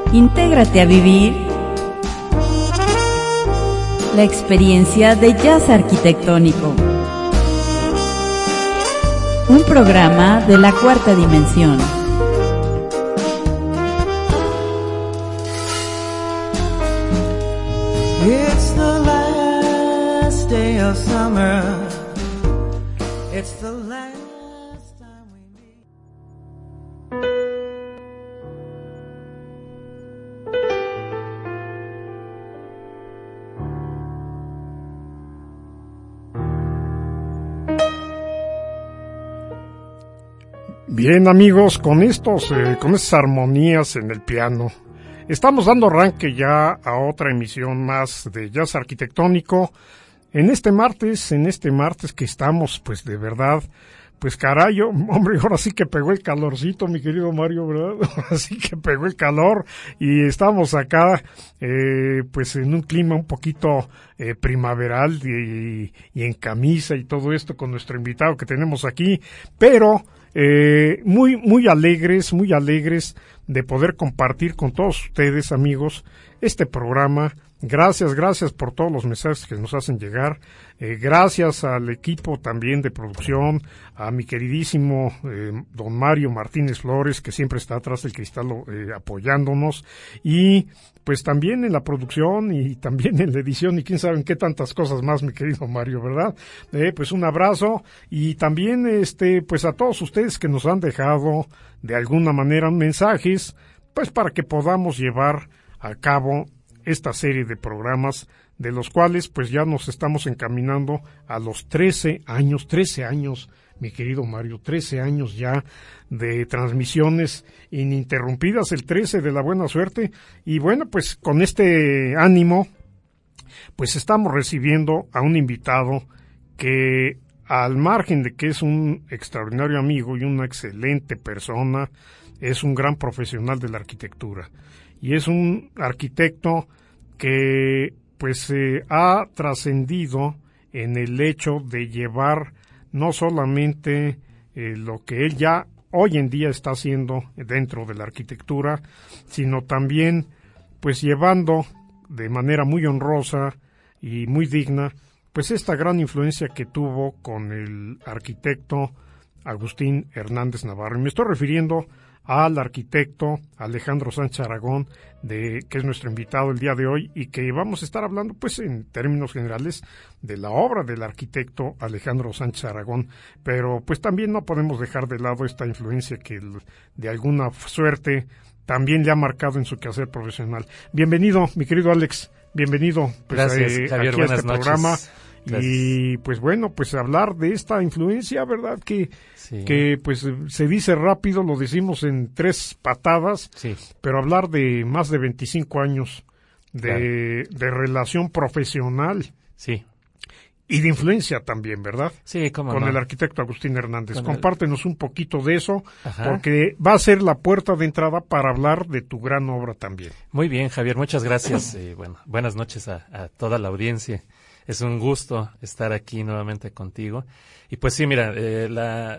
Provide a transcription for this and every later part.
Intégrate a vivir la experiencia de jazz arquitectónico. Un programa de la cuarta dimensión. It's the last day of summer. It's the last time we meet. Bien, amigos, con estas armonías en el piano, estamos dando arranque ya a otra emisión más de Jazz Arquitectónico. En este martes que estamos, pues de verdad, pues caray, hombre, ahora sí que pegó el calorcito, mi querido Mario, ¿verdad? Ahora sí que pegó el calor y estamos acá, pues en un clima un poquito primaveral y en camisa y todo esto con nuestro invitado que tenemos aquí, pero muy alegres de poder compartir con todos ustedes, amigos, este programa. Gracias por todos los mensajes que nos hacen llegar. Gracias al equipo también de producción, a mi queridísimo don Mario Martínez Flores, que siempre está atrás del cristal apoyándonos, y pues también en la producción y también en la edición y quién sabe en qué tantas cosas más, mi querido Mario, ¿verdad? Pues un abrazo y también pues a todos ustedes que nos han dejado de alguna manera mensajes, pues para que podamos llevar a cabo esta serie de programas, de los cuales pues ya nos estamos encaminando a los 13 años, mi querido Mario, 13 años ya de transmisiones ininterrumpidas, el 13 de la buena suerte, y bueno, pues con este ánimo, pues estamos recibiendo a un invitado que, al margen de que es un extraordinario amigo y una excelente persona, es un gran profesional de la arquitectura. Y es un arquitecto que pues ha trascendido en el hecho de llevar no solamente lo que él ya hoy en día está haciendo dentro de la arquitectura, sino también pues llevando de manera muy honrosa y muy digna pues esta gran influencia que tuvo con el arquitecto Agustín Hernández Navarro. Y me estoy refiriendo al arquitecto Alejandro Sánchez Aragón, que es nuestro invitado el día de hoy, y que vamos a estar hablando, pues, en términos generales, de la obra del arquitecto Alejandro Sánchez Aragón, pero pues también no podemos dejar de lado esta influencia que de alguna suerte también le ha marcado en su quehacer profesional. Bienvenido, mi querido Alex, bienvenido pues, gracias, Javier, aquí a este noches. programa. Gracias. Y pues bueno, pues hablar de esta influencia, ¿verdad? Que pues se dice rápido, lo decimos en 3 patadas, sí, pero hablar de más de 25 años de relación profesional. Sí. Y de influencia también, ¿verdad? Sí, cómo con no. el arquitecto Agustín Hernández. Compártenos un poquito de eso, Ajá. porque va a ser la puerta de entrada para hablar de tu gran obra también. Muy bien, Javier, muchas gracias. Bueno, buenas noches a toda la audiencia. Es un gusto estar aquí nuevamente contigo. Y pues sí, mira, la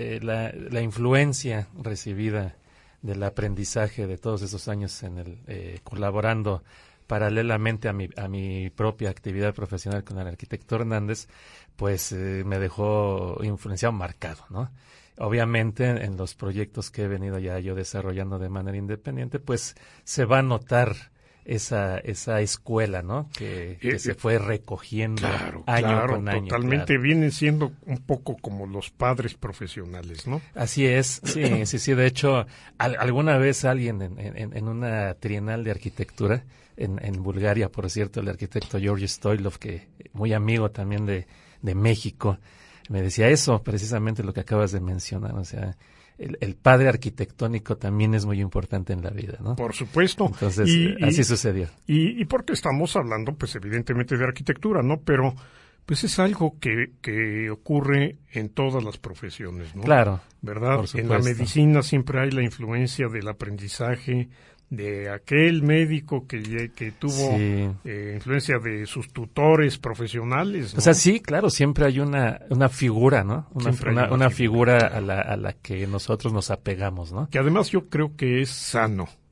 influencia recibida del aprendizaje de todos esos años en colaborando paralelamente a mi propia actividad profesional con el arquitecto Hernández, pues me dejó influenciado, marcado, ¿no? Obviamente en los proyectos que he venido ya yo desarrollando de manera independiente, pues se va a notar esa escuela, ¿no? Que se fue recogiendo año con año. Totalmente, claro. Vienen siendo un poco como los padres profesionales, ¿no? Así es, sí. De hecho, alguna vez alguien en una trienal de arquitectura en Bulgaria, por cierto, el arquitecto George Stoilov, que muy amigo también de México, me decía eso, precisamente lo que acabas de mencionar, o sea, el padre arquitectónico también es muy importante en la vida, ¿no? Por supuesto. Entonces, así sucedió. Y porque estamos hablando, pues, evidentemente de arquitectura, ¿no? Pero, pues, es algo que ocurre en todas las profesiones, ¿no? Claro. ¿Verdad? Por supuesto. En la medicina siempre hay la influencia del aprendizaje de aquel médico que tuvo influencia de sus tutores profesionales, ¿no? O sea, sí, claro, siempre hay una figura, ¿no? Una figura a la que nosotros nos apegamos, ¿no? Que además yo creo que es sano.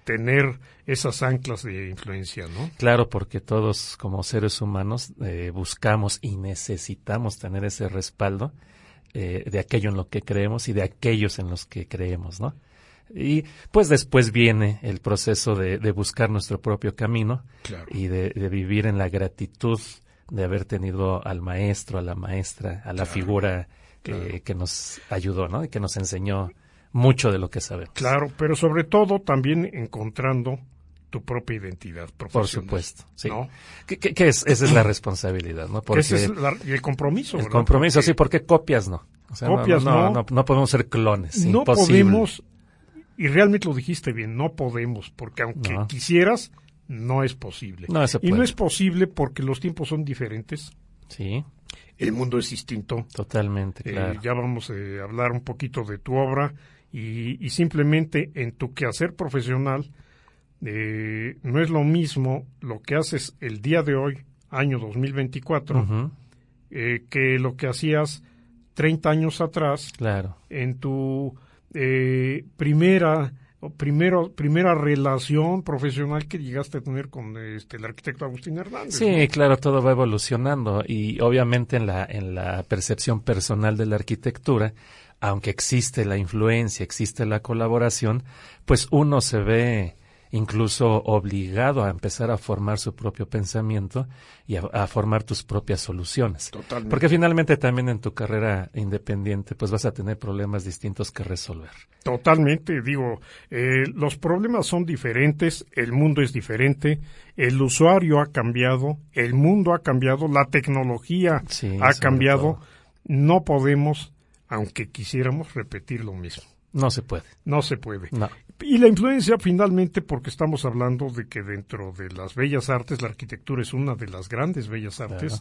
tener esas anclas de influencia, ¿no? Claro, porque todos como seres humanos buscamos y necesitamos tener ese respaldo de aquello en lo que creemos y de aquellos en los que creemos, ¿no? Y pues después viene el proceso de buscar nuestro propio camino, claro, y de vivir en la gratitud de haber tenido al maestro, a la maestra, a la claro, figura claro, que nos ayudó, ¿no? Y que nos enseñó mucho de lo que sabemos. Claro, pero sobre todo también encontrando tu propia identidad profesional. Por supuesto, sí. ¿No? ¿Qué es? Esa es la responsabilidad, ¿no? Porque Ese es y el compromiso, el ¿verdad? compromiso, sí, porque copias no. O sea, copias no podemos ser clones, no imposible. podemos, y realmente lo dijiste bien, no podemos, porque aunque quisieras, no es posible. No se puede. Y no es posible porque los tiempos son diferentes. Sí. El mundo es distinto. Totalmente, claro. Ya vamos a hablar un poquito de tu obra y simplemente en tu quehacer profesional no es lo mismo lo que haces el día de hoy, año 2024, Uh-huh. Que lo que hacías 30 años atrás, Claro. en tu primera relación profesional que llegaste a tener con el arquitecto Agustín Hernández. Sí, ¿no? claro, todo va evolucionando y obviamente en la percepción personal de la arquitectura, aunque existe la influencia, existe la colaboración, pues uno se ve incluso obligado a empezar a formar su propio pensamiento y a formar tus propias soluciones. Totalmente. Porque finalmente también en tu carrera independiente pues vas a tener problemas distintos que resolver. Totalmente, digo, los problemas son diferentes, el mundo es diferente, el usuario ha cambiado, el mundo ha cambiado, la tecnología ha cambiado, todo. No podemos, aunque quisiéramos, repetir lo mismo. No se puede. No se puede. No. Y la influencia finalmente, porque estamos hablando de que dentro de las bellas artes, la arquitectura es una de las grandes bellas artes,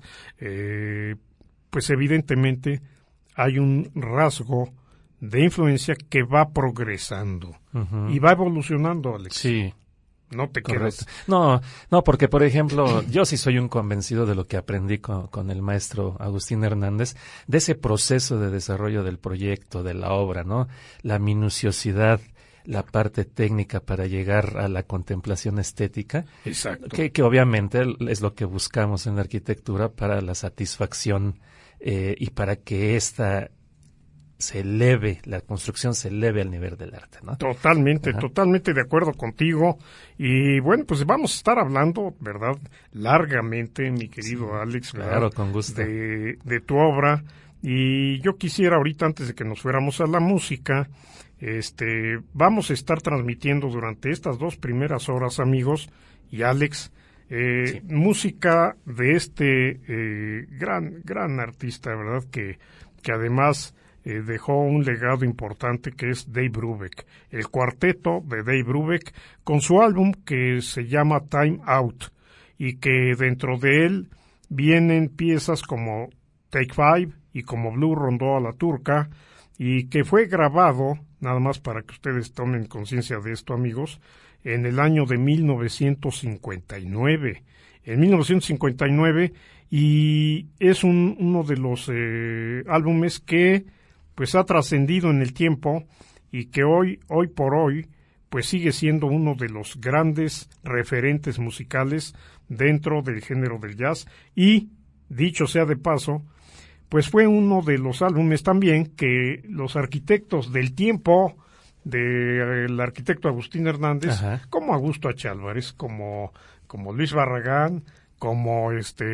pues evidentemente hay un rasgo de influencia que va progresando Uh-huh. y va evolucionando, Alex. Sí. No te Correcto. quedas. No, porque por ejemplo, yo sí soy un convencido de lo que aprendí con el maestro Agustín Hernández, de ese proceso de desarrollo del proyecto, de la obra, ¿no? La minuciosidad, la parte técnica para llegar a la contemplación estética. Exacto. Que obviamente es lo que buscamos en la arquitectura para la satisfacción y para que la construcción se eleve al nivel del arte, ¿no? Totalmente, Ajá. totalmente de acuerdo contigo. Y bueno, pues vamos a estar hablando, ¿verdad? Largamente, mi querido Alex, ¿verdad? Claro, con gusto. De tu obra. Y yo quisiera ahorita, antes de que nos fuéramos a la música, vamos a estar transmitiendo durante estas 2 primeras horas, amigos, y Alex, Sí. música de gran artista, ¿verdad? Que además dejó un legado importante que es Dave Brubeck, el cuarteto de Dave Brubeck, con su álbum que se llama Time Out, y que dentro de él vienen piezas como Take Five y como Blue Rondó a la Turca, y que fue grabado, nada más para que ustedes tomen conciencia de esto, amigos, en el año de 1959. En 1959, y es uno de los álbumes que pues ha trascendido en el tiempo y que hoy por hoy pues sigue siendo uno de los grandes referentes musicales dentro del género del jazz, y dicho sea de paso, pues fue uno de los álbumes también que los arquitectos del tiempo del arquitecto Agustín Hernández, Ajá. como Augusto H. Álvarez, como Luis Barragán, como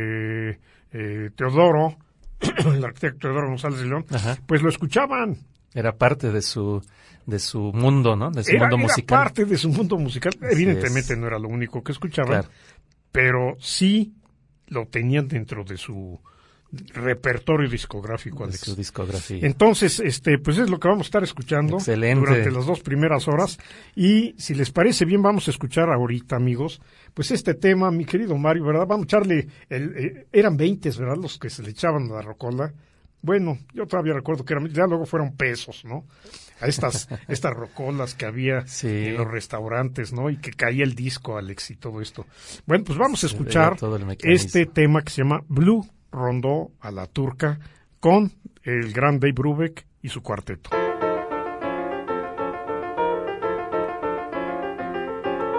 Teodoro, el arquitecto Teodoro González de León, Ajá. pues lo escuchaban. Era parte de su mundo, ¿no? De su mundo musical. Era parte de su mundo musical. Así Evidentemente es. no era lo único que escuchaban, Claro. pero sí lo tenían dentro de su repertorio discográfico, De Alex. su discografía. Entonces, pues es lo que vamos a estar escuchando Excelente. durante las 2 primeras horas. Y si les parece bien, vamos a escuchar ahorita, amigos, pues este tema, mi querido Mario, ¿verdad? Vamos a echarle, eran 20, ¿verdad? Los que se le echaban a la rocola. Bueno, yo todavía recuerdo que ya luego fueron pesos, ¿no? A estas rocolas que había Sí. en los restaurantes, ¿no? Y que caía el disco, Alex, y todo esto. Bueno, pues vamos a escuchar Era todo el mecanismo. este tema que se llama Blue Rondó a la Turca con el gran Dave Brubeck y su cuarteto.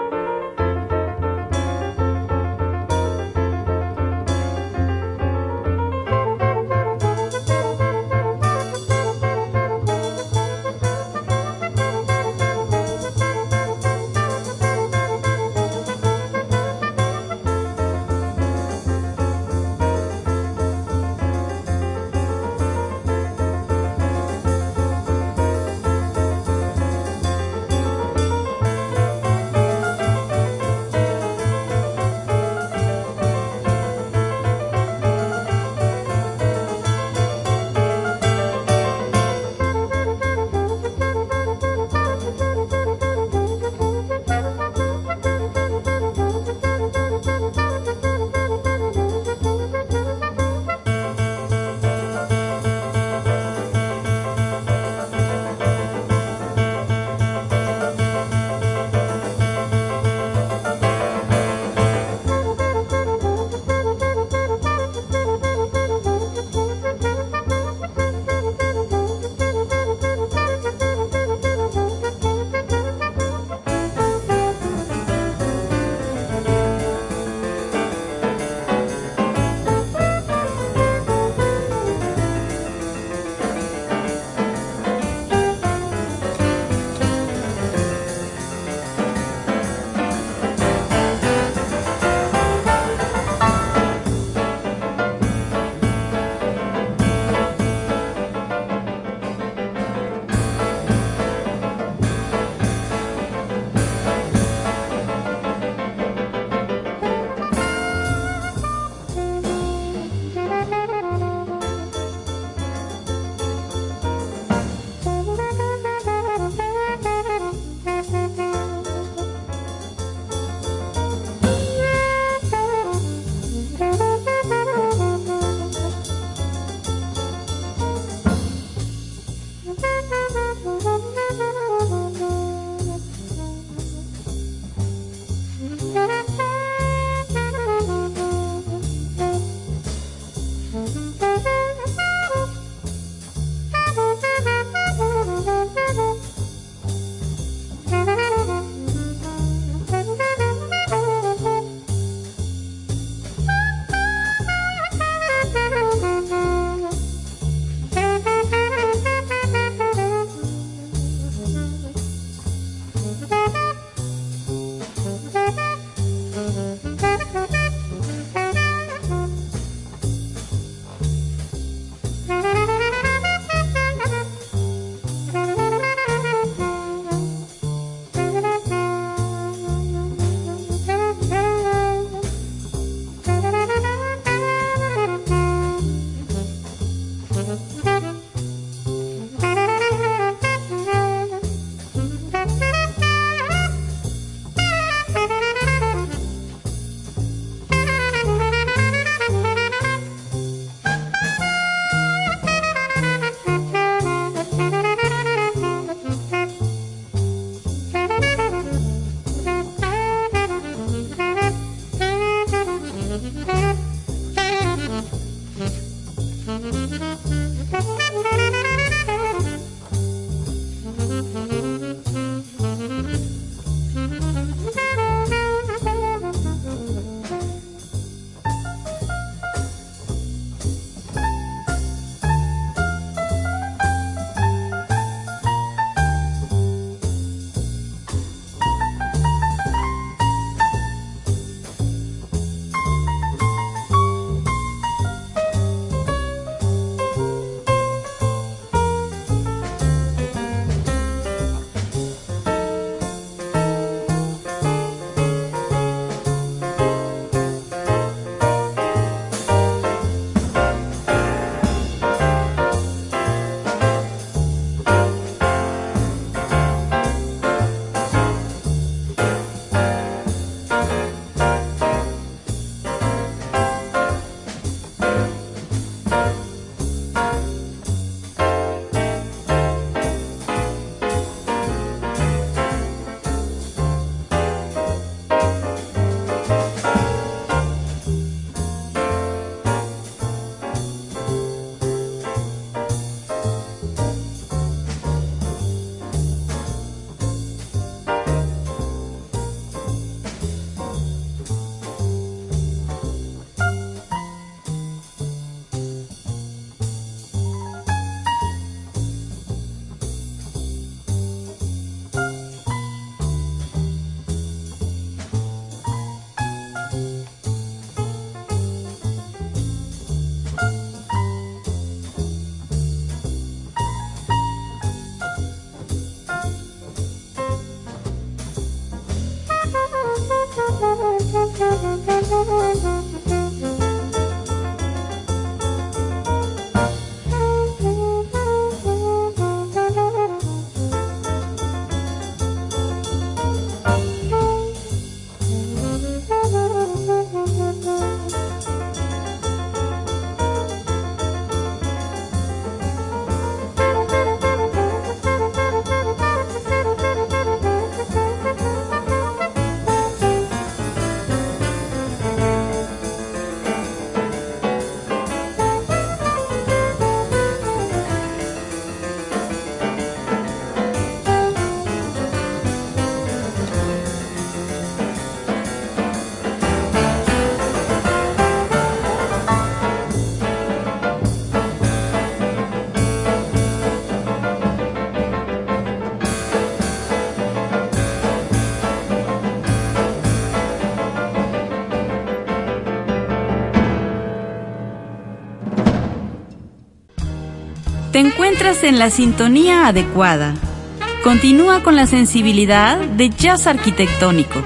Te encuentras en la sintonía adecuada. Continúa con la sensibilidad de jazz arquitectónico.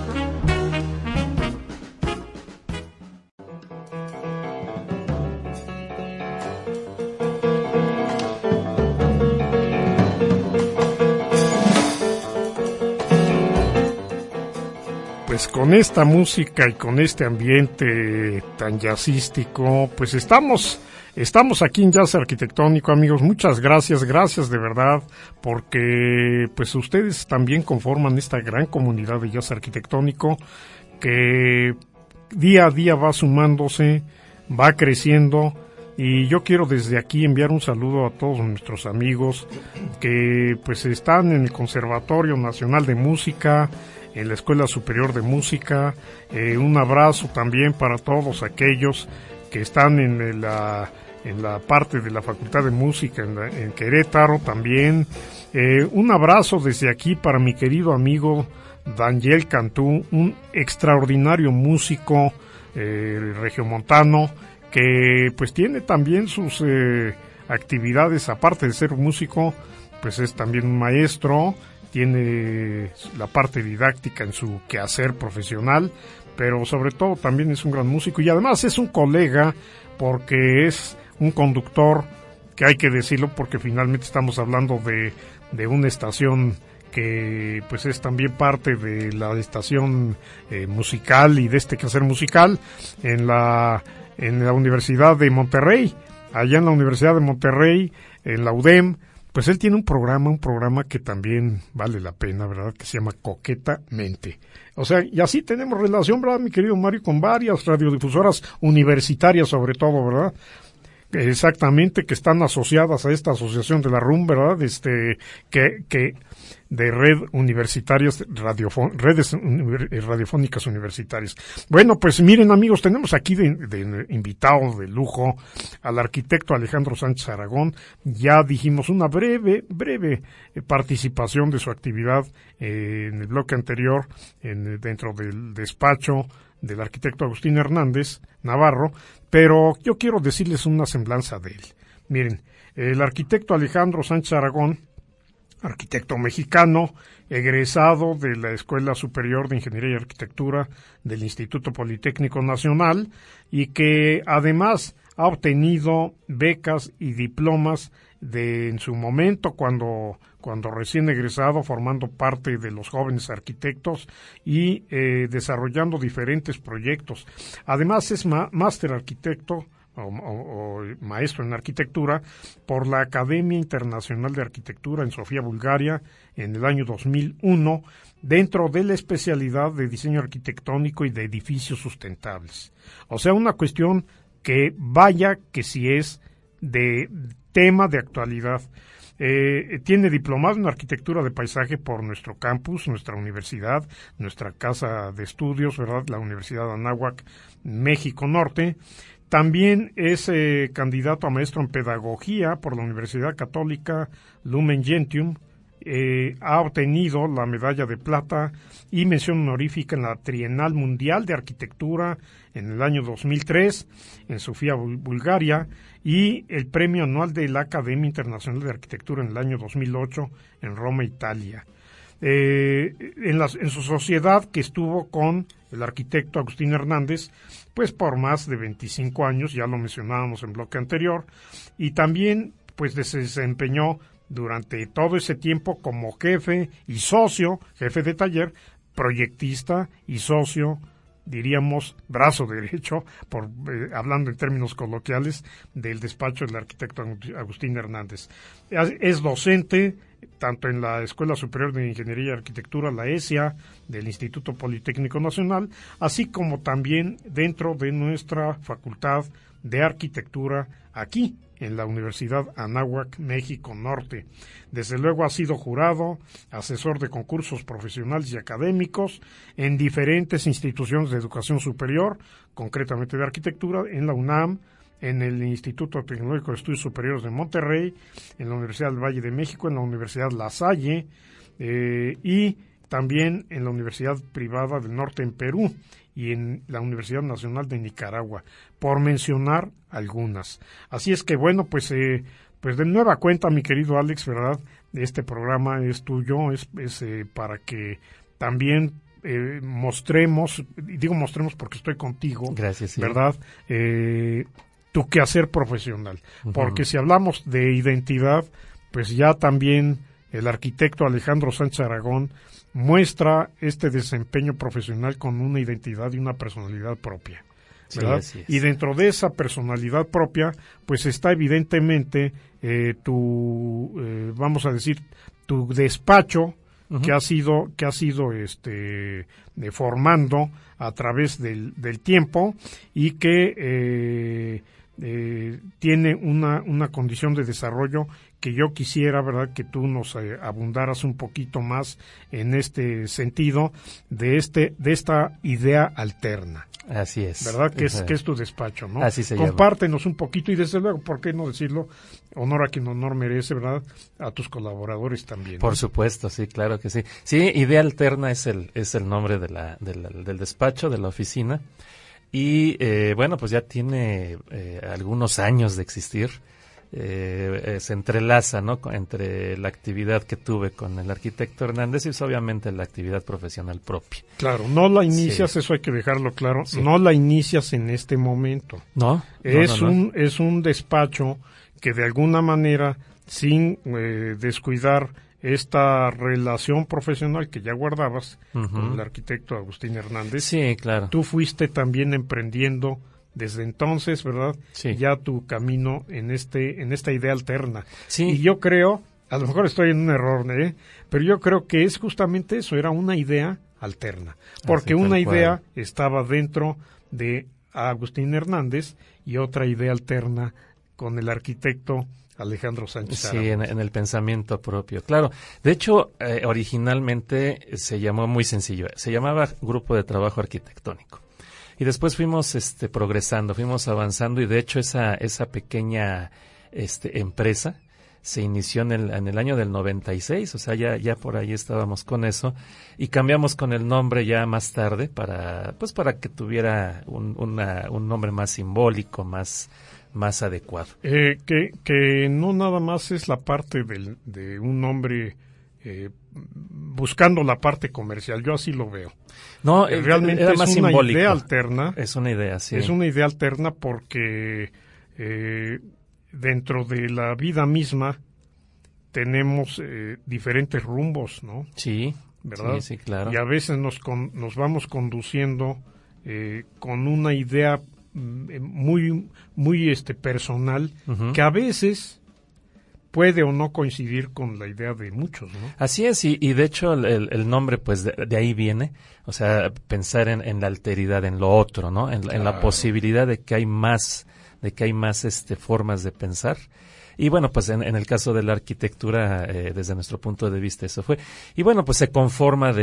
Pues con esta música y con este ambiente tan jazzístico, pues estamos aquí en Jazz Arquitectónico, amigos. Muchas gracias de verdad, porque pues ustedes también conforman esta gran comunidad de Jazz Arquitectónico que día a día va sumándose, va creciendo. Y yo quiero desde aquí enviar un saludo a todos nuestros amigos que pues están en el Conservatorio Nacional de Música, en la Escuela Superior de Música. Un abrazo también para todos aquellos que están en la parte de la Facultad de Música en Querétaro también. Un abrazo desde aquí para mi querido amigo Daniel Cantú, un extraordinario músico regiomontano que pues tiene también sus actividades, aparte de ser músico, pues es también un maestro. Tiene la parte didáctica en su quehacer profesional, pero sobre todo también es un gran músico y además es un colega porque es un conductor, que hay que decirlo porque finalmente estamos hablando de una estación que pues es también parte de la estación musical y de este quehacer musical en la Universidad de Monterrey, allá en la Universidad de Monterrey, en la UDEM. Pues él tiene un programa que también vale la pena, ¿verdad? Que se llama Coquetamente. O sea, y así tenemos relación, ¿verdad, mi querido Mario? Con varias radiodifusoras universitarias sobre todo, ¿verdad? Exactamente, que están asociadas a esta asociación de la RUM, ¿verdad? Que de red universitarias, redes radiofónicas universitarias. Bueno, pues miren, amigos, tenemos aquí de invitado de lujo al arquitecto Alejandro Sánchez Aragón. Ya dijimos una breve participación de su actividad en el bloque anterior, dentro del despacho del arquitecto Agustín Hernández Navarro, pero yo quiero decirles una semblanza de él. Miren, el arquitecto Alejandro Sánchez Aragón, arquitecto mexicano, egresado de la Escuela Superior de Ingeniería y Arquitectura del Instituto Politécnico Nacional, y que además ha obtenido becas y diplomas en su momento cuando recién egresado, formando parte de los jóvenes arquitectos y desarrollando diferentes proyectos. Además es máster arquitecto o maestro en arquitectura por la Academia Internacional de Arquitectura en Sofía, Bulgaria, en el año 2001, dentro de la especialidad de diseño arquitectónico y de edificios sustentables. O sea, una cuestión que vaya que si es de tema de actualidad. Tiene diplomado en arquitectura de paisaje por nuestro campus, nuestra universidad, nuestra casa de estudios, ¿verdad? La Universidad Anáhuac, México Norte. También es candidato a maestro en pedagogía por la Universidad Católica Lumen Gentium. Ha obtenido la medalla de plata y mención honorífica en la Trienal Mundial de Arquitectura en el año 2003 en Sofía, Bulgaria, y el premio anual de la Academia Internacional de Arquitectura en el año 2008 en Roma, Italia. En su sociedad, que estuvo con el arquitecto Agustín Hernández, pues por más de 25 años, ya lo mencionábamos en bloque anterior, y también pues se desempeñó durante todo ese tiempo como jefe y socio, jefe de taller, proyectista y socio, diríamos brazo derecho, hablando en términos coloquiales, del despacho del arquitecto Agustín Hernández. Es docente tanto en la Escuela Superior de Ingeniería y Arquitectura, la ESIA, del Instituto Politécnico Nacional, así como también dentro de nuestra Facultad de Arquitectura aquí en la Universidad Anáhuac, México Norte. Desde luego ha sido jurado, asesor de concursos profesionales y académicos en diferentes instituciones de educación superior, concretamente de arquitectura, en la UNAM, en el Instituto Tecnológico de Estudios Superiores de Monterrey, en la Universidad del Valle de México, en la Universidad La Salle y también en la Universidad Privada del Norte en Perú y en la Universidad Nacional de Nicaragua, por mencionar algunas. Así es que, bueno, pues pues de nueva cuenta, mi querido Alex, ¿verdad? Este programa es tuyo, es para que también mostremos, y digo mostremos porque estoy contigo. Gracias, sí. ¿Verdad? Tu quehacer profesional. Porque si hablamos de identidad, pues ya también el arquitecto Alejandro Sánchez Aragón muestra este desempeño profesional con una identidad y una personalidad propia, ¿verdad? Sí, y dentro de esa personalidad propia, pues está evidentemente vamos a decir, tu despacho, que ha sido formando a través del tiempo y que tiene una condición de desarrollo que yo quisiera, ¿verdad?, que tú nos abundaras un poquito más en este sentido de esta idea alterna. Así es. ¿Verdad? Que es tu despacho, ¿no? Así se llama. Compártenos un poquito y desde luego, ¿por qué no decirlo? Honor a quien honor merece, ¿verdad? A tus colaboradores también, ¿no? Por supuesto, sí, claro que sí. Sí, Idea Alterna es el nombre del despacho, de la oficina. Y bueno, pues ya tiene algunos años de existir. Se entrelaza, ¿no?, entre la actividad que tuve con el arquitecto Hernández y es obviamente la actividad profesional propia. Claro, no la inicias, sí. Eso hay que dejarlo claro, sí. No la inicias en este momento. No. Es un despacho que de alguna manera, sin descuidar esta relación profesional que ya guardabas con el arquitecto Agustín Hernández, sí, claro. Tú fuiste también emprendiendo desde entonces, ¿verdad? Sí. Ya tu camino en esta idea alterna. Sí. Y yo creo, a lo mejor estoy en un error, pero yo creo que es justamente eso, era una idea alterna. Porque una idea estaba dentro de Agustín Hernández y otra idea alterna con el arquitecto Alejandro Sánchez Aragón. Sí, en el pensamiento propio, claro. De hecho, originalmente se llamó muy sencillo, se llamaba Grupo de Trabajo Arquitectónico. Y después fuimos progresando, fuimos avanzando y de hecho esa pequeña empresa se inició en el año del 96, o sea, ya por ahí estábamos con eso y cambiamos con el nombre ya más tarde para que tuviera un nombre más simbólico, más adecuado. Que no nada más es la parte de un nombre buscando la parte comercial, yo así lo veo. No, realmente era es más una simbólico. Idea alterna. Es una idea, sí. Es una idea alterna porque dentro de la vida misma tenemos diferentes rumbos, ¿no? Sí, ¿verdad? Sí, claro. Y a veces nos vamos conduciendo con una idea muy personal, que a veces puede o no coincidir con la idea de muchos, ¿no? Así es, y de hecho el nombre pues de ahí viene, o sea, pensar en la alteridad, en lo otro, ¿no? En la posibilidad de que hay más formas de pensar. Y bueno, pues en el caso de la arquitectura, desde nuestro punto de vista eso fue. Y bueno, pues se ha conformado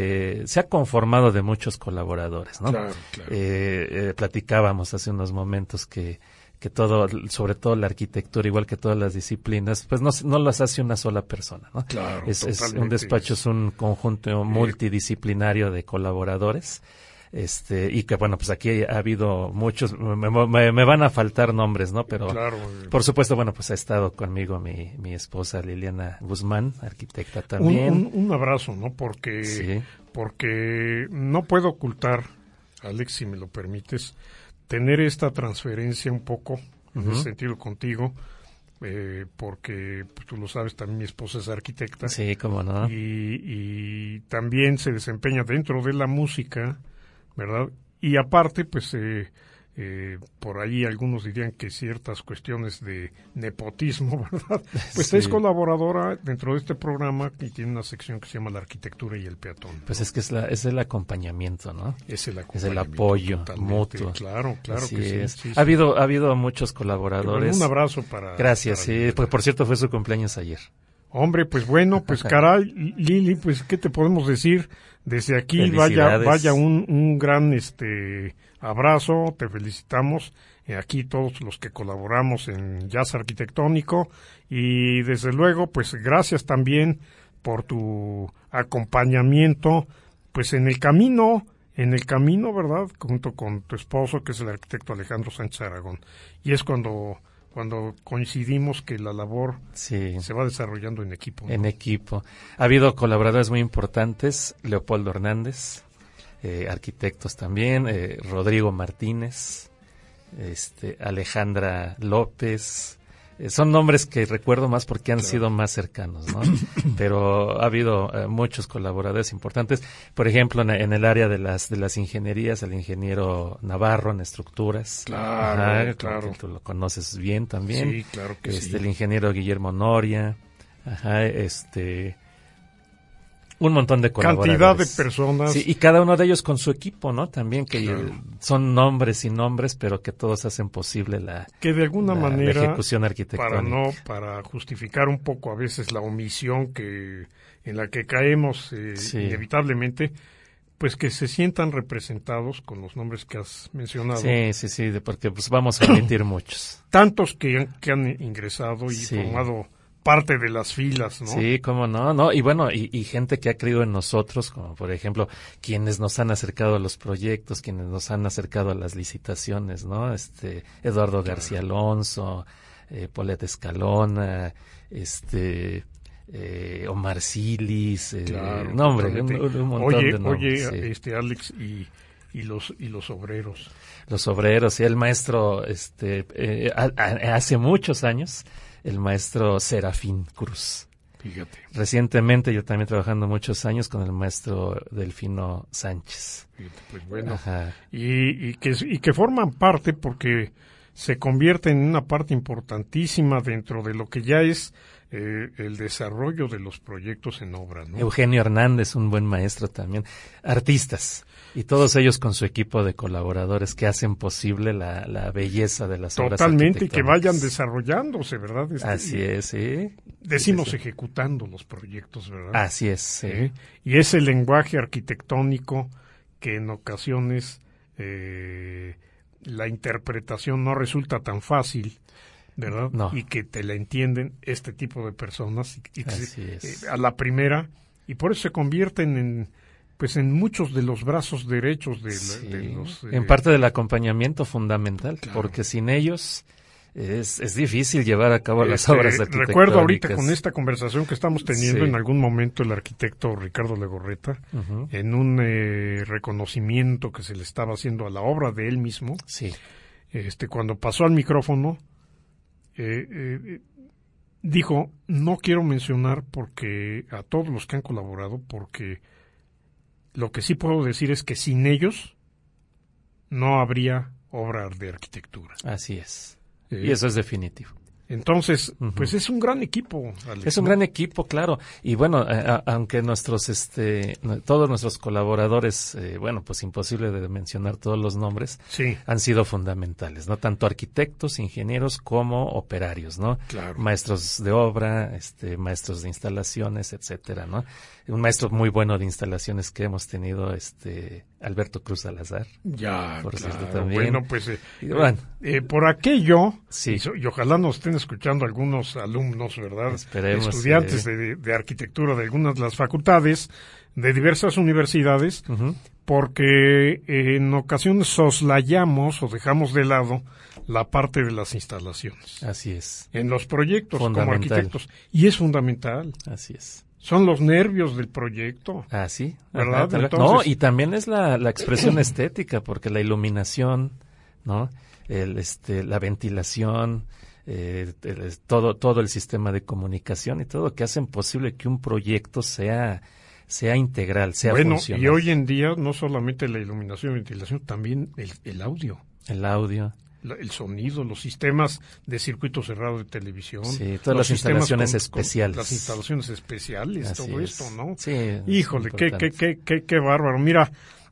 de muchos colaboradores, ¿no? Claro. Platicábamos hace unos momentos que todo, sobre todo la arquitectura, igual que todas las disciplinas, pues no las hace una sola persona, ¿no? Claro, es un despacho, es un conjunto multidisciplinario de colaboradores. Y que bueno, pues aquí ha habido muchos, me van a faltar nombres, ¿no? Pero claro, por supuesto, bueno, pues ha estado conmigo mi esposa Liliana Guzmán, arquitecta también. Un abrazo, ¿no? Porque no puedo ocultar, Alex, si me lo permites, tener esta transferencia un poco, en ese sentido contigo, porque pues, tú lo sabes, también mi esposa es arquitecta. Sí, cómo no. Y también se desempeña dentro de la música, ¿verdad? Y aparte, pues, por ahí algunos dirían que ciertas cuestiones de nepotismo, ¿verdad? Pues sí. Es colaboradora dentro de este programa y tiene una sección que se llama La Arquitectura y el Peatón. Pues es que es el acompañamiento, ¿no? Es el apoyo mutuo. Claro Así que es. sí. Ha habido muchos colaboradores. Un abrazo para... Gracias, para sí. Liliana. Pues por cierto fue su cumpleaños ayer. Hombre, pues bueno, pues caray, Lili, pues ¿qué te podemos decir? Desde aquí vaya un gran abrazo, te felicitamos, aquí todos los que colaboramos en Jazz Arquitectónico y desde luego, pues gracias también por tu acompañamiento, pues en el camino, ¿verdad? Junto con tu esposo, que es el arquitecto Alejandro Sánchez Aragón. Y es cuando cuando coincidimos que la labor Sí. se va desarrollando en equipo, ¿no? En equipo. Ha habido colaboradores muy importantes, Leopoldo Hernández, arquitectos también, Rodrigo Martínez, Alejandra López. Son nombres que recuerdo más porque han sido más cercanos, ¿no? Pero ha habido muchos colaboradores importantes. Por ejemplo, en el área de las ingenierías, el ingeniero Navarro en estructuras. Claro, claro. Que tú lo conoces bien también. Sí, claro que sí. El ingeniero Guillermo Noria. Un montón de colaboradores. Cantidad de personas. Sí, y cada uno de ellos con su equipo, ¿no? También que Claro. son nombres y nombres, pero que todos hacen posible que de alguna la manera, ejecución arquitectónica. para justificar un poco a veces la omisión en la que caemos Sí. inevitablemente, pues que se sientan representados con los nombres que has mencionado. Sí, porque pues vamos a omitir muchos. Tantos que han ingresado y Sí. formado parte de las filas, ¿no? Sí, cómo no, y bueno, y gente que ha creído en nosotros, como por ejemplo, quienes nos han acercado a los proyectos, quienes nos han acercado a las licitaciones, ¿no? Eduardo García Alonso, Paulette Escalona, Omar Silis, Claro, no hombre, totalmente. un montón de nombres. Oye, Sí. Alex, y los obreros. Los obreros, y el maestro, hace muchos años, el maestro Serafín Cruz. Fíjate. Recientemente yo también trabajando muchos años con el maestro Delfino Sánchez. Pues bueno, Ajá. y que forman parte porque se convierten en una parte importantísima dentro de lo que ya es el desarrollo de los proyectos en obra, ¿no? Eugenio Hernández, un buen maestro también. Artistas, y todos ellos con su equipo de colaboradores que hacen posible la belleza de las obras Totalmente, y que arquitectónicas. vayan desarrollándose, ¿verdad? Así es, sí. Decimos Sí. ejecutando los proyectos, ¿verdad? Así es, sí. Y ese lenguaje arquitectónico que en ocasiones la interpretación no resulta tan fácil, ¿verdad? No. Y que te la entienden este tipo de personas y que Así es. a la primera, y por eso se convierten en muchos de los brazos derechos de Sí. los... En parte del acompañamiento fundamental, Claro. porque sin ellos es difícil llevar a cabo las obras arquitectónicas. Recuerdo ahorita con esta conversación que estamos teniendo Sí. en algún momento el arquitecto Ricardo Legorreta, Ujú. en un reconocimiento que se le estaba haciendo a la obra de él mismo, Sí, cuando pasó al micrófono, dijo, no quiero mencionar porque a todos los que han colaborado, porque lo que sí puedo decir es que sin ellos no habría obra de arquitectura. así es. Eh, Y eso es definitivo. Entonces, Ujú. pues es un gran equipo, Alex, Es un ¿no? gran equipo, claro. Y bueno, aunque todos nuestros colaboradores, pues imposible de mencionar todos los nombres, Sí, han sido fundamentales, ¿no? Tanto arquitectos, ingenieros como operarios, ¿no? claro. Maestros de obra, maestros de instalaciones, etcétera, ¿no? Un maestro muy bueno de instalaciones que hemos tenido, Alberto Cruz Salazar. Ya, Por claro. cierto, también. Bueno, pues Y bueno, por aquello, sí. y ojalá nos estén escuchando algunos alumnos, ¿verdad? Esperemos, Estudiantes de arquitectura de algunas de las facultades de diversas universidades, Ujú. porque en ocasiones soslayamos o dejamos de lado la parte de las instalaciones Así es, en los proyectos como Fundamental. arquitectos. Y es fundamental. así es. Son los nervios del proyecto. Ah, sí. ¿Verdad? Ajá, tal cual. Entonces- No, y también es la expresión estética, porque la iluminación, ¿no? La ventilación, todo el sistema de comunicación y todo que hacen posible que un proyecto sea integral, sea Bueno, funcional. y hoy en día no solamente la iluminación y ventilación, también el audio. El audio, El sonido, los sistemas de circuito cerrado de televisión. sí, todas los las sistemas instalaciones especiales. Las instalaciones especiales, Así todo es. esto, ¿no? Sí, es Híjole, importante. qué bárbaro. Mira,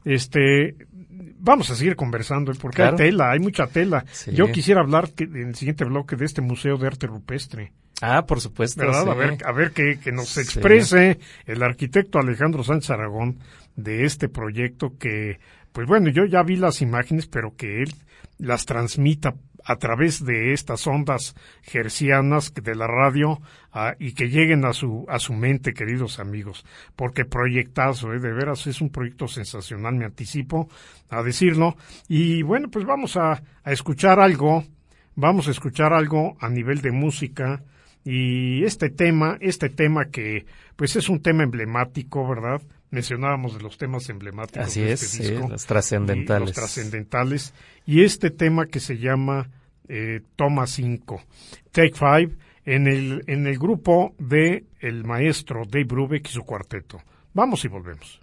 vamos a seguir conversando, porque Claro. hay mucha tela. Sí. Yo quisiera hablar en el siguiente bloque de este Museo de Arte Rupestre, Ah, por supuesto. ¿verdad? sí. A ver que nos Sí. exprese el arquitecto Alejandro Sánchez Aragón de este proyecto que, pues bueno, yo ya vi las imágenes, pero que él las transmita a través de estas ondas hercianas de la radio y que lleguen a su mente, queridos amigos, porque proyectazo, de veras es un proyecto sensacional, me anticipo a decirlo. Y bueno, pues vamos a escuchar algo vamos a escuchar algo a nivel de música y este tema que pues es un tema emblemático, ¿verdad? Mencionábamos de los temas emblemáticos. Así de es, este disco, los trascendentales. Los trascendentales. Y este tema que se llama Toma 5, Take 5, en el grupo de el maestro Dave Brubeck y su cuarteto. Vamos y volvemos.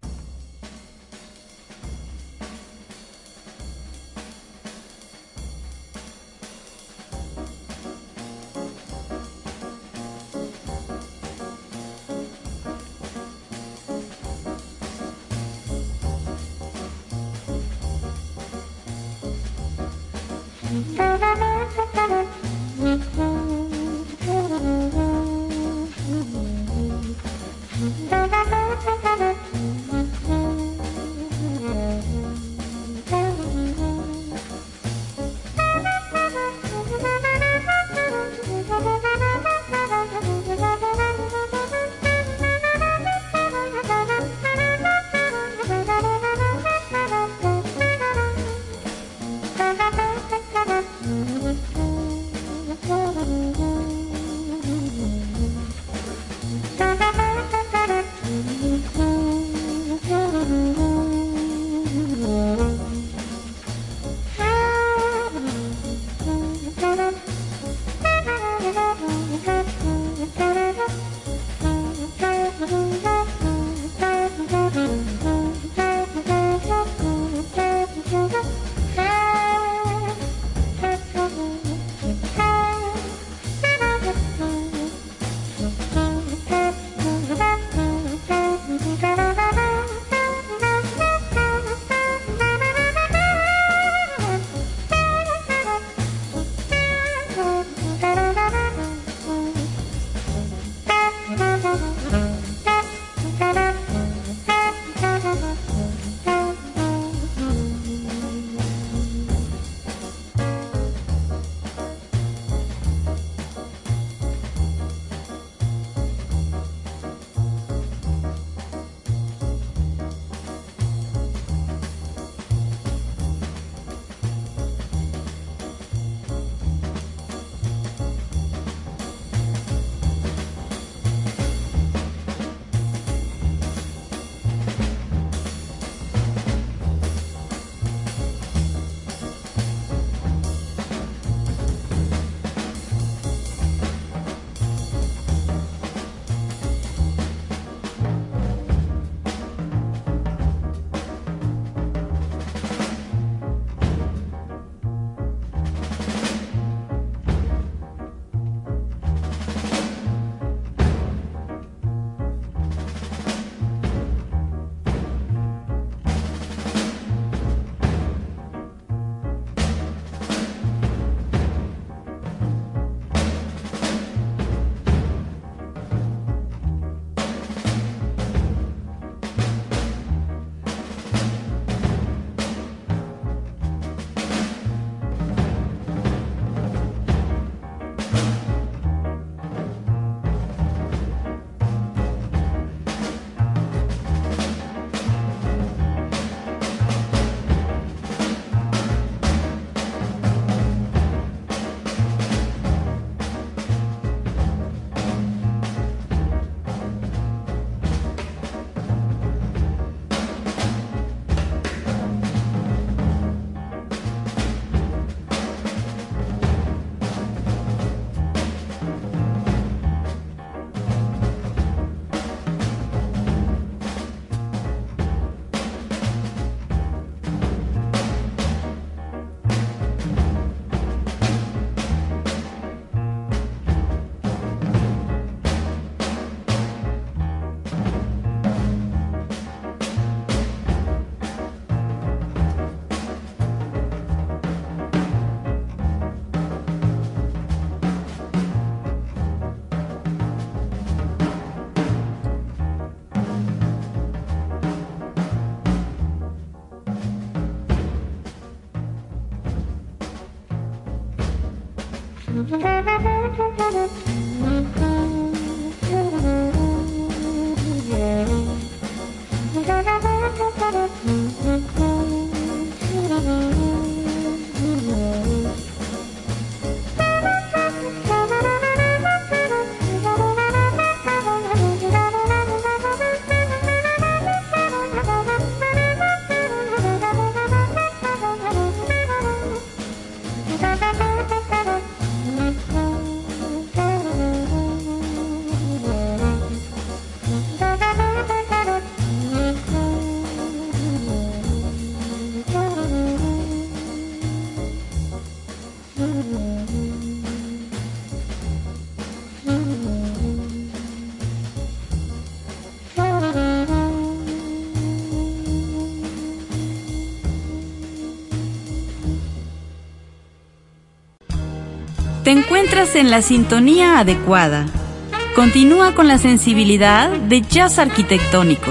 Te encuentras en la sintonía adecuada. Continúa con la sensibilidad de jazz arquitectónico.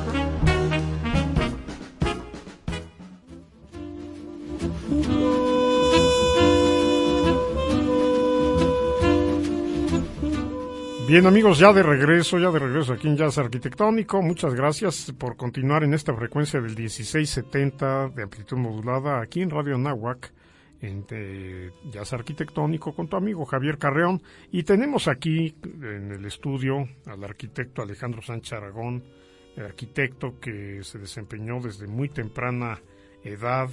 Bien, amigos, ya de regreso aquí en Jazz Arquitectónico. Muchas gracias por continuar en esta frecuencia del 1670 de amplitud modulada aquí en Radio Anáhuac, en Jazz Arquitectónico, con tu amigo Javier Carreón. Y tenemos aquí en el estudio al arquitecto Alejandro Sánchez Aragón, el arquitecto que se desempeñó desde muy temprana edad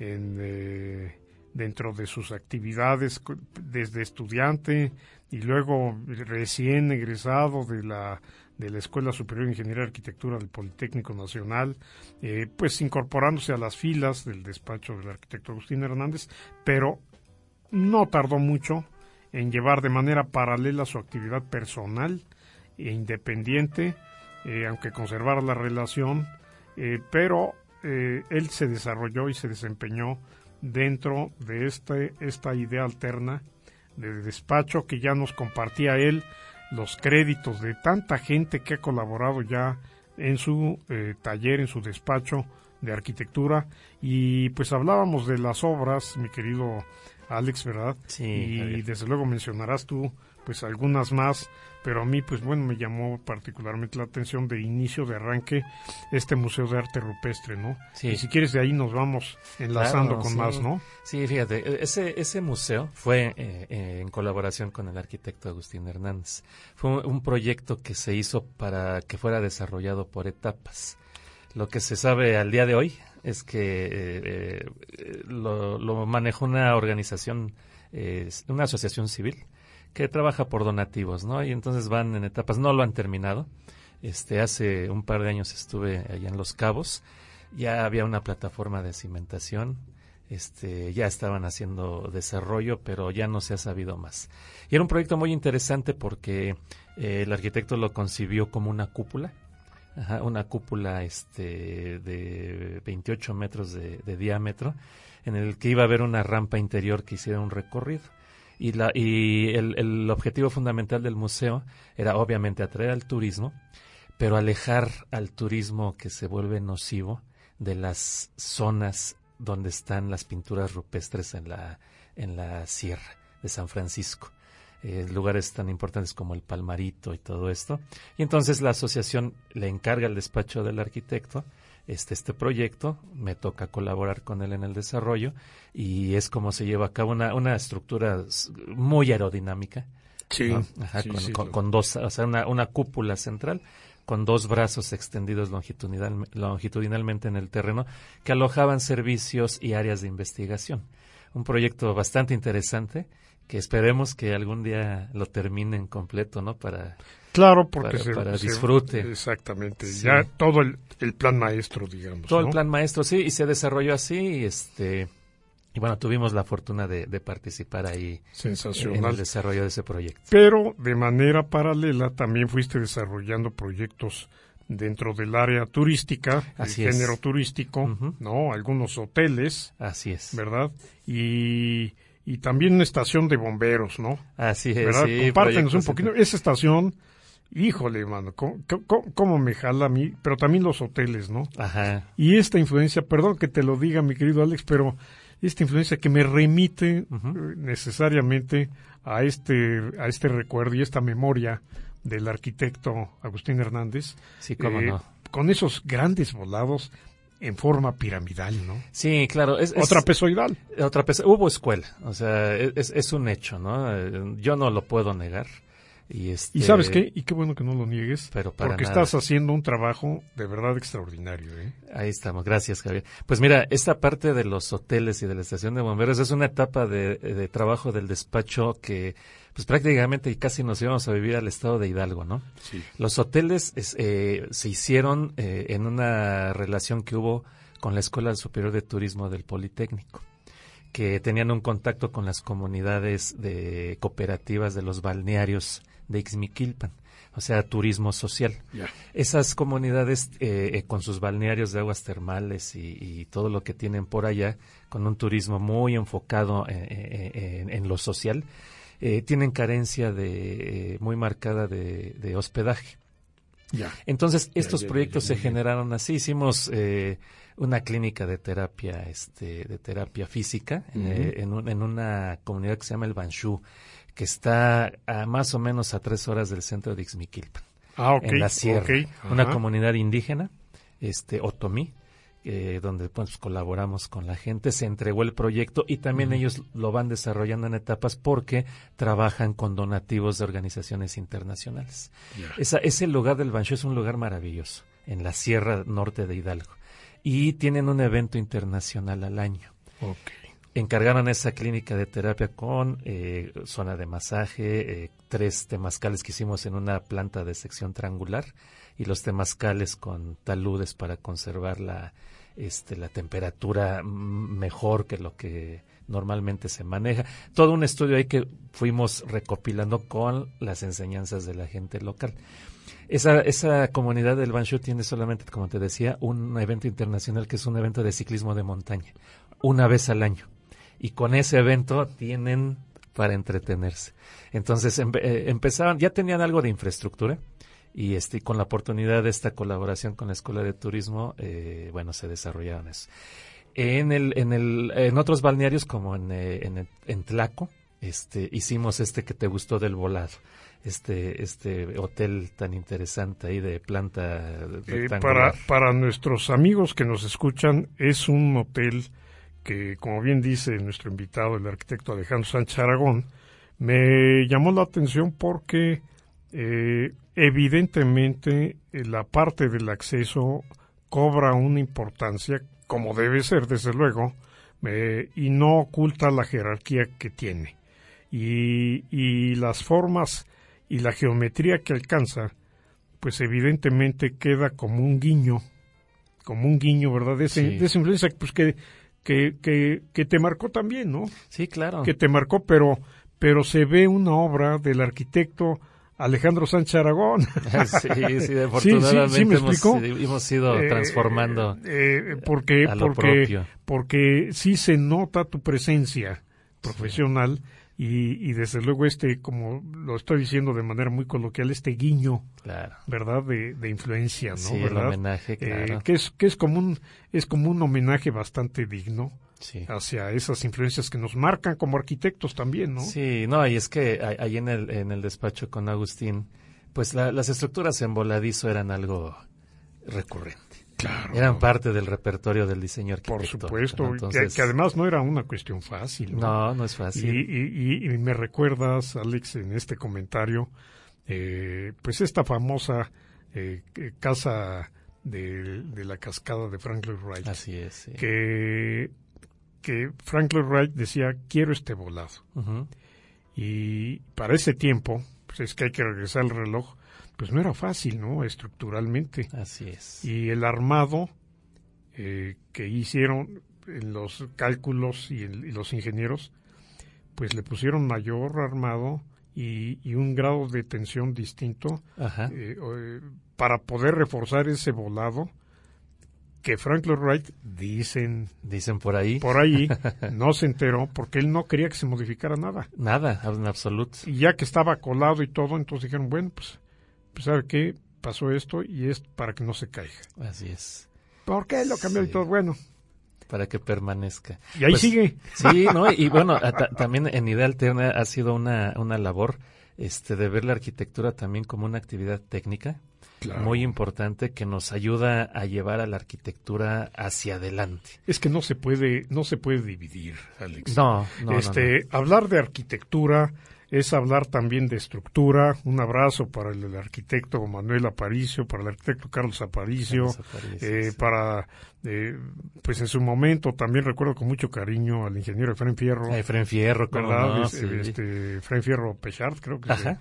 dentro de sus actividades desde estudiante y luego recién egresado de la Escuela Superior de Ingeniería y Arquitectura del Politécnico Nacional, pues incorporándose a las filas del despacho del arquitecto Agustín Hernández, pero no tardó mucho en llevar de manera paralela su actividad personal e independiente, aunque conservara la relación, pero él se desarrolló y se desempeñó dentro de esta idea alterna de despacho que ya nos compartía él los créditos de tanta gente que ha colaborado ya en su taller, en su despacho de arquitectura. Y pues hablábamos de las obras, mi querido Alex, ¿verdad? Sí. Y desde luego mencionarás tú pues algunas más, pero a mí pues bueno me llamó particularmente la atención de inicio, de arranque, este Museo de Arte Rupestre, ¿no? Sí. Y si quieres de ahí nos vamos enlazando Claro, con sí. más, ¿no? Sí, fíjate, ese museo fue en colaboración con el arquitecto Agustín Hernández. Fue un proyecto que se hizo para que fuera desarrollado por etapas. Lo que se sabe al día de hoy es que lo manejó una organización, una asociación civil que trabaja por donativos, ¿no? Y entonces van en etapas, no lo han terminado. Hace un par de años estuve allá en Los Cabos, ya había una plataforma de cimentación, ya estaban haciendo desarrollo, pero ya no se ha sabido más. Y era un proyecto muy interesante porque el arquitecto lo concibió como una cúpula. Ajá, una cúpula de 28 metros de diámetro, en el que iba a haber una rampa interior que hiciera un recorrido. Y el objetivo fundamental del museo era obviamente atraer al turismo, pero alejar al turismo que se vuelve nocivo de las zonas donde están las pinturas rupestres en la sierra de San Francisco. Lugares tan importantes como el Palmarito y todo esto. Y entonces la asociación le encarga al despacho del arquitecto este proyecto, me toca colaborar con él en el desarrollo y es como se lleva a cabo una estructura muy aerodinámica. Sí, ¿no? Ajá, sí, con dos, o sea, una cúpula central con dos brazos extendidos longitudinalmente en el terreno que alojaban servicios y áreas de investigación. Un proyecto bastante interesante que esperemos que algún día lo terminen completo, ¿no? Claro, porque para disfrute. Exactamente, Sí. ya todo el plan maestro, digamos. Todo ¿no? el plan maestro, sí, y se desarrolló así, y bueno, tuvimos la fortuna de participar ahí Sensacional. en el desarrollo de ese proyecto. Pero de manera paralela también fuiste desarrollando proyectos dentro del área turística, Así el es. género turístico, Ujú. ¿no? Algunos hoteles, Así es. ¿verdad? Y también una estación de bomberos, ¿no? Así es, ¿Verdad? sí. Compártenos un proyectos- poquito. Esa estación, híjole, mano, ¿cómo me jala a mí? Pero también los hoteles, ¿no? Ajá. Y esta influencia, perdón que te lo diga, mi querido Alex, pero esta influencia que me remite necesariamente a este recuerdo y esta memoria del arquitecto Agustín Hernández, Sí, cómo no. con esos grandes volados en forma piramidal, ¿no? Sí, claro. Es Trapezoidal. Hubo escuela, o sea, es un hecho, ¿no? Yo no lo puedo negar. Y ¿sabes qué? Y qué bueno que no lo niegues, Pero para porque nada. estás haciendo un trabajo de verdad extraordinario, ¿eh? Ahí estamos, gracias Javier. Pues mira, esta parte de los hoteles y de la estación de bomberos es una etapa de trabajo del despacho que pues prácticamente casi nos íbamos a vivir al estado de Hidalgo, ¿no? Sí. Los hoteles se hicieron en una relación que hubo con la Escuela Superior de Turismo del Politécnico, que tenían un contacto con las comunidades de cooperativas de los balnearios de Ixmiquilpan, o sea, turismo social. Ya. Esas comunidades con sus balnearios de aguas termales y todo lo que tienen por allá, con un turismo muy enfocado en lo social, tienen carencia muy marcada de hospedaje. Ya. Entonces, estos proyectos se generaron así. Hicimos una clínica de terapia física en una comunidad que se llama el Banshu, que está a más o menos a 3 horas del centro de Ixmiquilpan, en la sierra. Una comunidad indígena, otomí, donde pues colaboramos con la gente. Se entregó el proyecto y también ellos lo van desarrollando en etapas porque trabajan con donativos de organizaciones internacionales. Ese lugar del Banshu es un lugar maravilloso, en la sierra norte de Hidalgo, y tienen un evento internacional al año. Encargaron esa clínica de terapia con zona de masaje, 3 temazcales que hicimos en una planta de sección triangular, y los temazcales con taludes para conservar la temperatura mejor que lo que normalmente se maneja. Todo un estudio ahí que fuimos recopilando con las enseñanzas de la gente local. Esa comunidad del Banshu tiene solamente, como te decía, un evento internacional que es un evento de ciclismo de montaña, una vez al año. Y con ese evento tienen para entretenerse. Entonces empezaron, ya tenían algo de infraestructura, y con la oportunidad de esta colaboración con la Escuela de Turismo, se desarrollaron eso. En otros balnearios, como en Tlaco, hicimos que te gustó del volado, este hotel tan interesante ahí de planta rectangular. Para nuestros amigos que nos escuchan, es un hotel que, como bien dice nuestro invitado, el arquitecto Alejandro Sánchez Aragón, me llamó la atención porque evidentemente la parte del acceso cobra una importancia, como debe ser, desde luego, y no oculta la jerarquía que tiene. Y las formas y la geometría que alcanza, pues evidentemente queda como un guiño, ¿verdad? De esa influencia, pues que te marcó también, ¿no? Sí, claro. Que te marcó, pero se ve una obra del arquitecto Alejandro Sánchez Aragón. Sí, afortunadamente sí, ¿me explicó? Hemos ido transformando a lo propio. Porque sí se nota tu presencia profesional y desde luego como lo estoy diciendo de manera muy coloquial, guiño, claro, ¿verdad? De influencia, ¿no? Sí, ¿verdad? el homenaje, claro. Que es como un homenaje bastante digno. Sí. Hacia esas influencias que nos marcan como arquitectos también, ¿no? Sí, y es que ahí en el despacho con Agustín, pues las estructuras en voladizo eran algo recurrente. Claro. Eran parte del repertorio del diseño arquitectónico. Por supuesto, ¿no? Entonces, que además no era una cuestión fácil, ¿no? No es fácil. Y me recuerdas, Alex, en este comentario, pues esta famosa casa de la cascada de Frank Lloyd Wright. Así es, sí. Que Frank Lloyd Wright decía, quiero este volado. Uh-huh. Y para ese tiempo, pues es que hay que regresar al reloj, pues no era fácil, ¿no? Estructuralmente. Así es. Y el armado que hicieron en los cálculos y los ingenieros, pues le pusieron mayor armado y un grado de tensión distinto para poder reforzar ese volado que Frank Lloyd Wright, dicen por ahí, no se enteró porque él no quería que se modificara nada. Nada, en absoluto. Y ya que estaba colado y todo, entonces dijeron, bueno, pues ¿sabe qué? Pasó esto y es para que no se caiga. Así es. ¿Por qué lo cambió y todo? Bueno. Para que permanezca. Y ahí sigue. Sí, ¿no? Y bueno, también en Idea Alterna ha sido una labor de ver la arquitectura también como una actividad técnica. Claro. Muy importante que nos ayuda a llevar a la arquitectura hacia adelante. Es que no se puede dividir, Alex. No. Hablar de arquitectura es hablar también de estructura. Un abrazo para el arquitecto Manuel Aparicio, para el arquitecto Carlos Aparicio, sí. Pues en su momento también recuerdo con mucho cariño al ingeniero Efraín Fierro. Efraín Fierro, ¿verdad? No, sí. Efraín Fierro Pechard, creo que Ajá.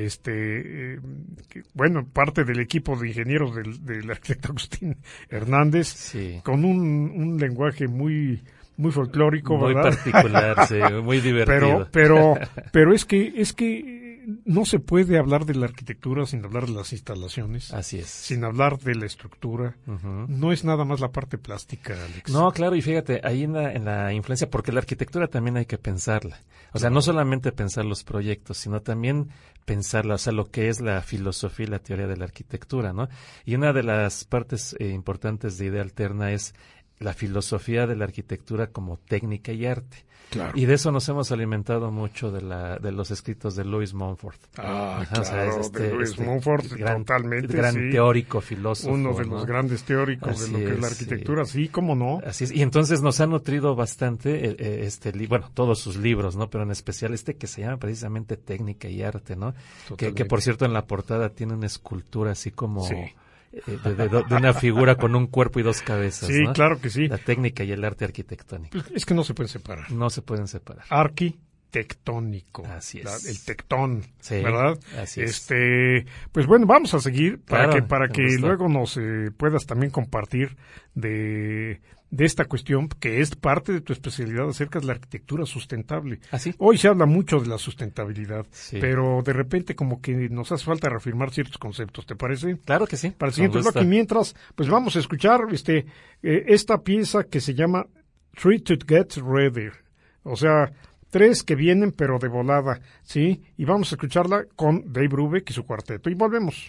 Bueno, parte del equipo de ingenieros del arquitecto Agustín Hernández, sí. Con un lenguaje muy folclórico, muy ¿verdad? Particular, sí, muy divertido. Pero es que no se puede hablar de la arquitectura sin hablar de las instalaciones. Así es. Sin hablar de la estructura. No es nada más la parte plástica, Alex. No, claro, y fíjate, ahí en la influencia, porque la arquitectura también hay que pensarla. O sea, no solamente pensar los proyectos, sino también pensarla, o sea, lo que es la filosofía y la teoría de la arquitectura, ¿no? Y una de las partes importantes de Idea Alterna es la filosofía de la arquitectura como técnica y arte. Claro. Y de eso nos hemos alimentado mucho de los escritos de Louis Montfort. Claro, o sea, de Louis Montfort, totalmente, gran sí. Teórico, filósofo. Uno de ¿no? los grandes teóricos de lo que es la arquitectura, sí, cómo no. Así es, y entonces nos ha nutrido bastante bueno, todos sus libros, ¿no? Pero en especial que se llama precisamente Técnica y Arte, ¿no? Que por cierto en la portada tiene una escultura así como... Sí. De una figura con un cuerpo y dos cabezas. Sí, ¿no? Claro que sí. La técnica y el arte arquitectónico. Es que no se pueden separar. No se pueden separar. Arquitectónico. Así es. El tectón, sí, ¿verdad? Así es. Pues bueno, vamos a seguir para que gusta. luego nos puedas también compartir de esta cuestión que es parte de tu especialidad acerca de la arquitectura sustentable. ¿Ah, sí? Hoy se habla mucho de la sustentabilidad, sí. pero de repente como que nos hace falta reafirmar ciertos conceptos, ¿te parece? Claro que sí. Para el siguiente bloque, mientras, pues vamos a escuchar esta pieza que se llama Three to Get Ready, o sea, 3 que vienen pero de volada, ¿sí? Y vamos a escucharla con Dave Brubeck y su cuarteto, y volvemos.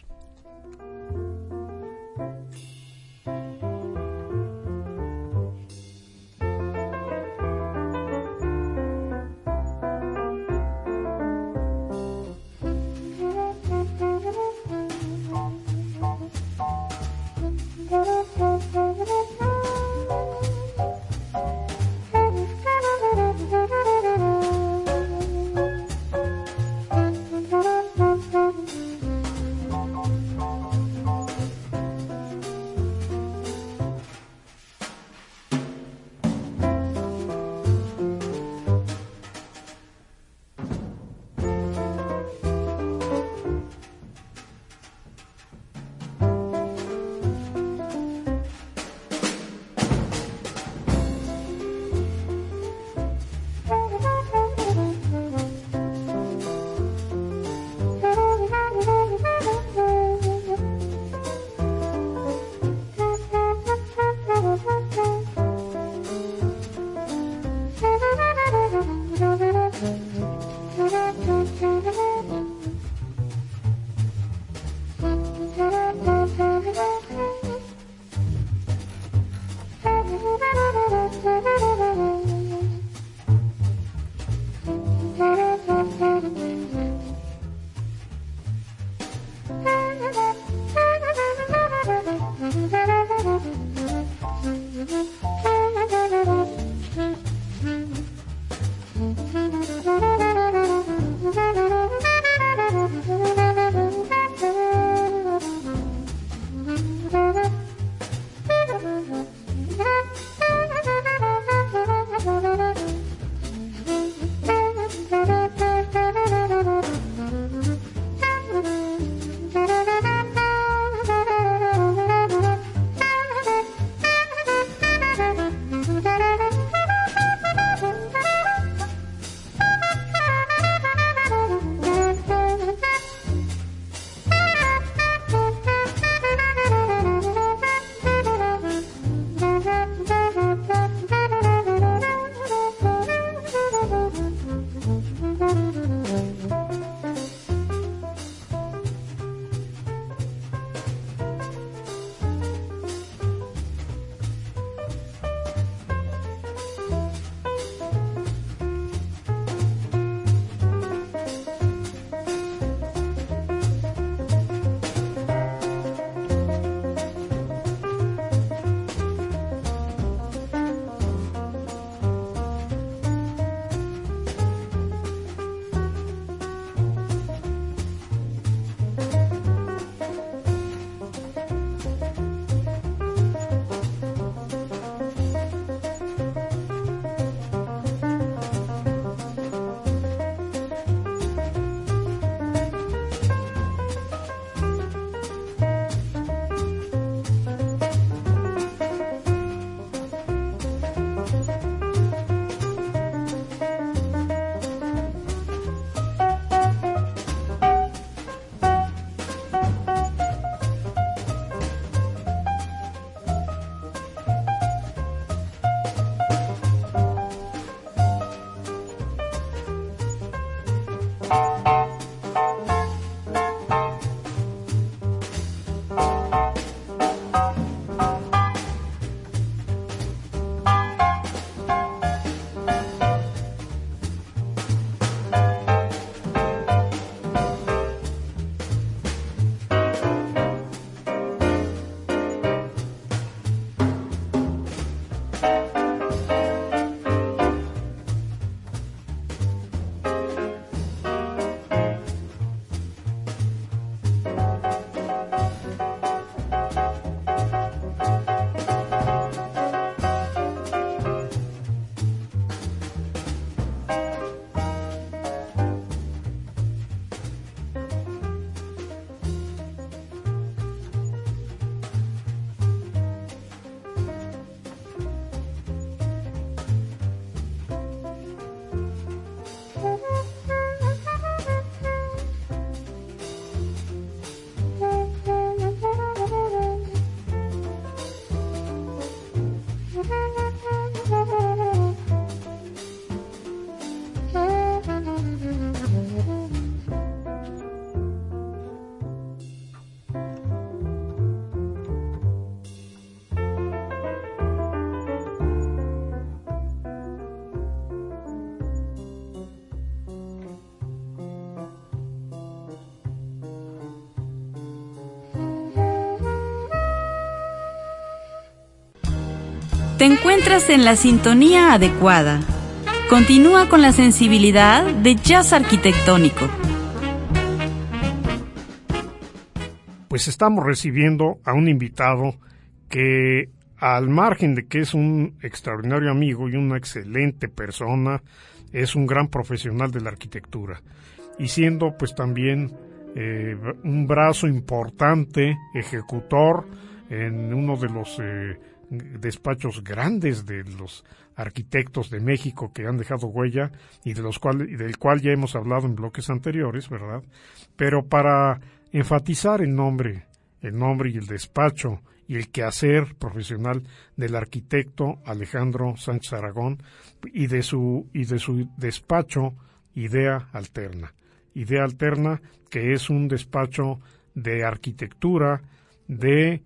Te encuentras en la sintonía adecuada. Continúa con la sensibilidad de jazz arquitectónico. Pues estamos recibiendo a un invitado que, al margen de que es un extraordinario amigo y una excelente persona, es un gran profesional de la arquitectura. Y siendo pues también un brazo importante, ejecutor en uno de los despachos grandes de los arquitectos de México que han dejado huella y del cual ya hemos hablado en bloques anteriores, ¿verdad? Pero para enfatizar el nombre y el despacho y el quehacer profesional del arquitecto Alejandro Sánchez Aragón y de su despacho Idea Alterna, que es un despacho de arquitectura, de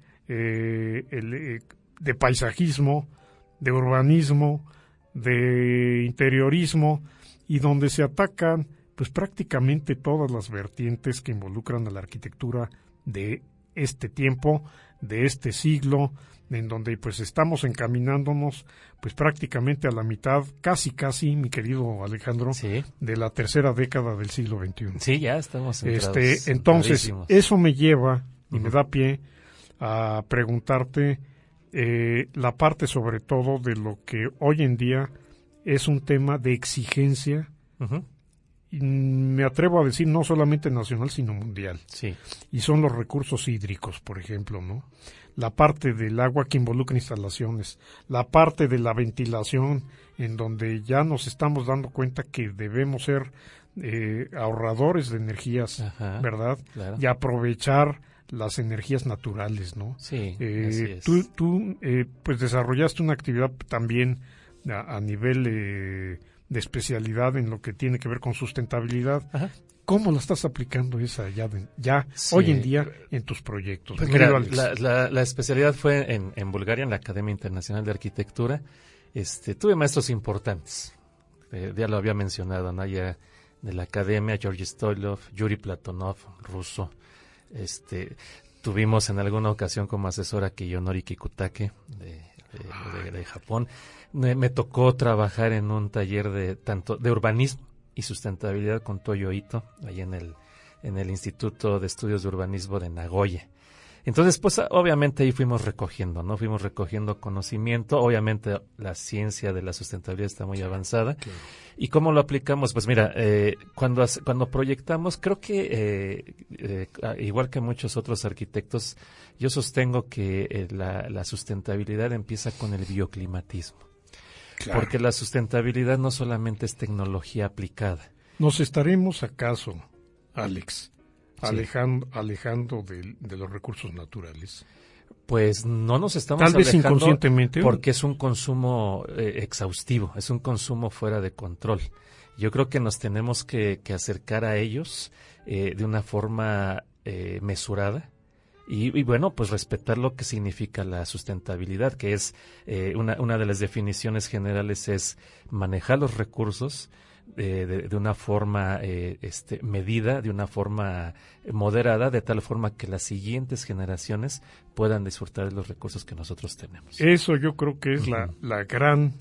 paisajismo, de urbanismo, de interiorismo, y donde se atacan pues prácticamente todas las vertientes que involucran a la arquitectura de este tiempo, de este siglo, en donde pues estamos encaminándonos pues prácticamente a la mitad, casi, mi querido Alejandro, sí, de la tercera década del siglo XXI. Sí, ya estamos entrados, entonces, clarísimos. eso me lleva y me da pie a preguntarte la parte sobre todo de lo que hoy en día es un tema de exigencia, y me atrevo a decir no solamente nacional sino mundial, sí, y son los recursos hídricos, por ejemplo, ¿no? La parte del agua que involucra instalaciones, la parte de la ventilación, en donde ya nos estamos dando cuenta que debemos ser ahorradores de energías, ¿verdad? Claro. Y aprovechar las energías naturales, ¿no? Sí, así es. Tú pues desarrollaste una actividad también a nivel de especialidad en lo que tiene que ver con sustentabilidad. Ajá. ¿Cómo la estás aplicando esa ya sí, hoy en día en tus proyectos? Pues mira, la especialidad fue en Bulgaria, en la Academia Internacional de Arquitectura. Tuve maestros importantes, ya lo había mencionado, ¿no? Ya de la Academia, Georgi Stoilov, Yuri Platonov, ruso. Tuvimos en alguna ocasión como asesora a Kiyonori Kikutake de Japón. Me tocó trabajar en un taller tanto de urbanismo y sustentabilidad con Toyo Ito, ahí en el Instituto de Estudios de Urbanismo de Nagoya. Entonces, pues obviamente ahí fuimos recogiendo, ¿no? Fuimos recogiendo conocimiento. Obviamente la ciencia de la sustentabilidad está muy avanzada. Claro. ¿Y cómo lo aplicamos? Pues mira, cuando proyectamos, creo que igual que muchos otros arquitectos, yo sostengo que la sustentabilidad empieza con el bioclimatismo. Claro. Porque la sustentabilidad no solamente es tecnología aplicada. ¿Nos estaremos acaso, Alex, alejando de los recursos naturales? Pues no nos estamos tal vez inconscientemente, porque es un consumo exhaustivo, es un consumo fuera de control. Yo creo que nos tenemos que acercar a ellos de una forma mesurada y bueno, pues respetar lo que significa la sustentabilidad, que es una de las definiciones generales es manejar los recursos de una forma medida, de una forma moderada, de tal forma que las siguientes generaciones puedan disfrutar de los recursos que nosotros tenemos. Eso yo creo que es la gran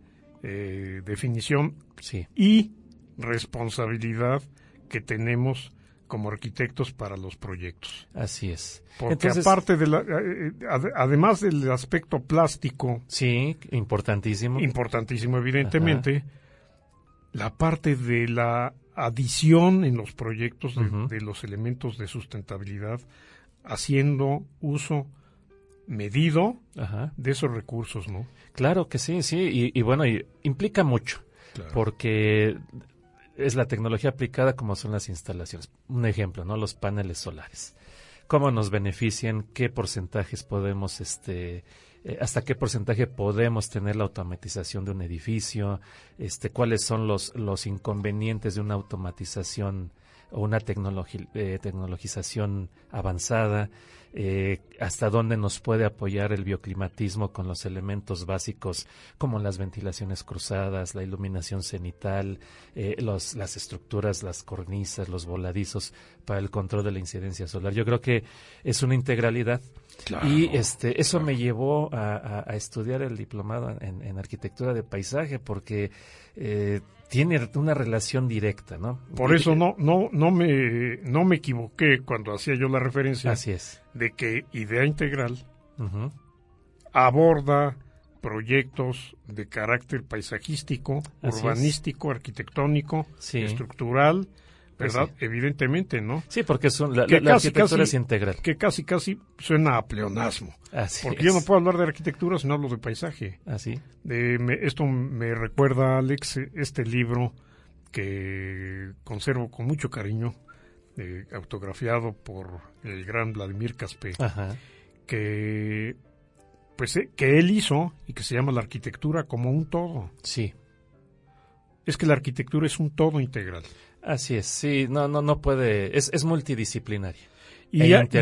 definición sí. y responsabilidad que tenemos como arquitectos para los proyectos. Así es. Porque entonces, aparte además del aspecto plástico, sí, importantísimo evidentemente, ajá, la parte de la adición en los proyectos de los elementos de sustentabilidad, haciendo uso medido ajá, de esos recursos, ¿no? Claro que sí, y bueno, implica mucho, claro, porque es la tecnología aplicada como son las instalaciones. Un ejemplo, ¿no? Los paneles solares. ¿Cómo nos benefician? ¿Qué porcentajes podemos hasta qué porcentaje podemos tener la automatización de un edificio, cuáles son los inconvenientes de una automatización o una tecnologización avanzada, hasta dónde nos puede apoyar el bioclimatismo con los elementos básicos como las ventilaciones cruzadas, la iluminación cenital, las estructuras, las cornisas, los voladizos para el control de la incidencia solar. Yo creo que es una integralidad. Claro, y eso me llevó a estudiar el diplomado en arquitectura de paisaje, porque tiene una relación directa, ¿no? Por eso no me equivoqué cuando hacía yo la referencia. Así es. De que Idea Integral aborda proyectos de carácter paisajístico, urbanístico, arquitectónico, estructural, ¿verdad? Sí. Evidentemente, ¿no? Sí, porque la arquitectura es integral. Que casi suena a pleonasmo. Así porque es. yo no puedo hablar de arquitectura si no hablo de paisaje. Así. Esto me recuerda, Alex, este libro que conservo con mucho cariño, autografiado por el gran Vladimir Caspé, que él hizo y que se llama La arquitectura como un todo. Sí. Es que la arquitectura es un todo integral. Así es, sí, no puede, es multidisciplinaria. Y ha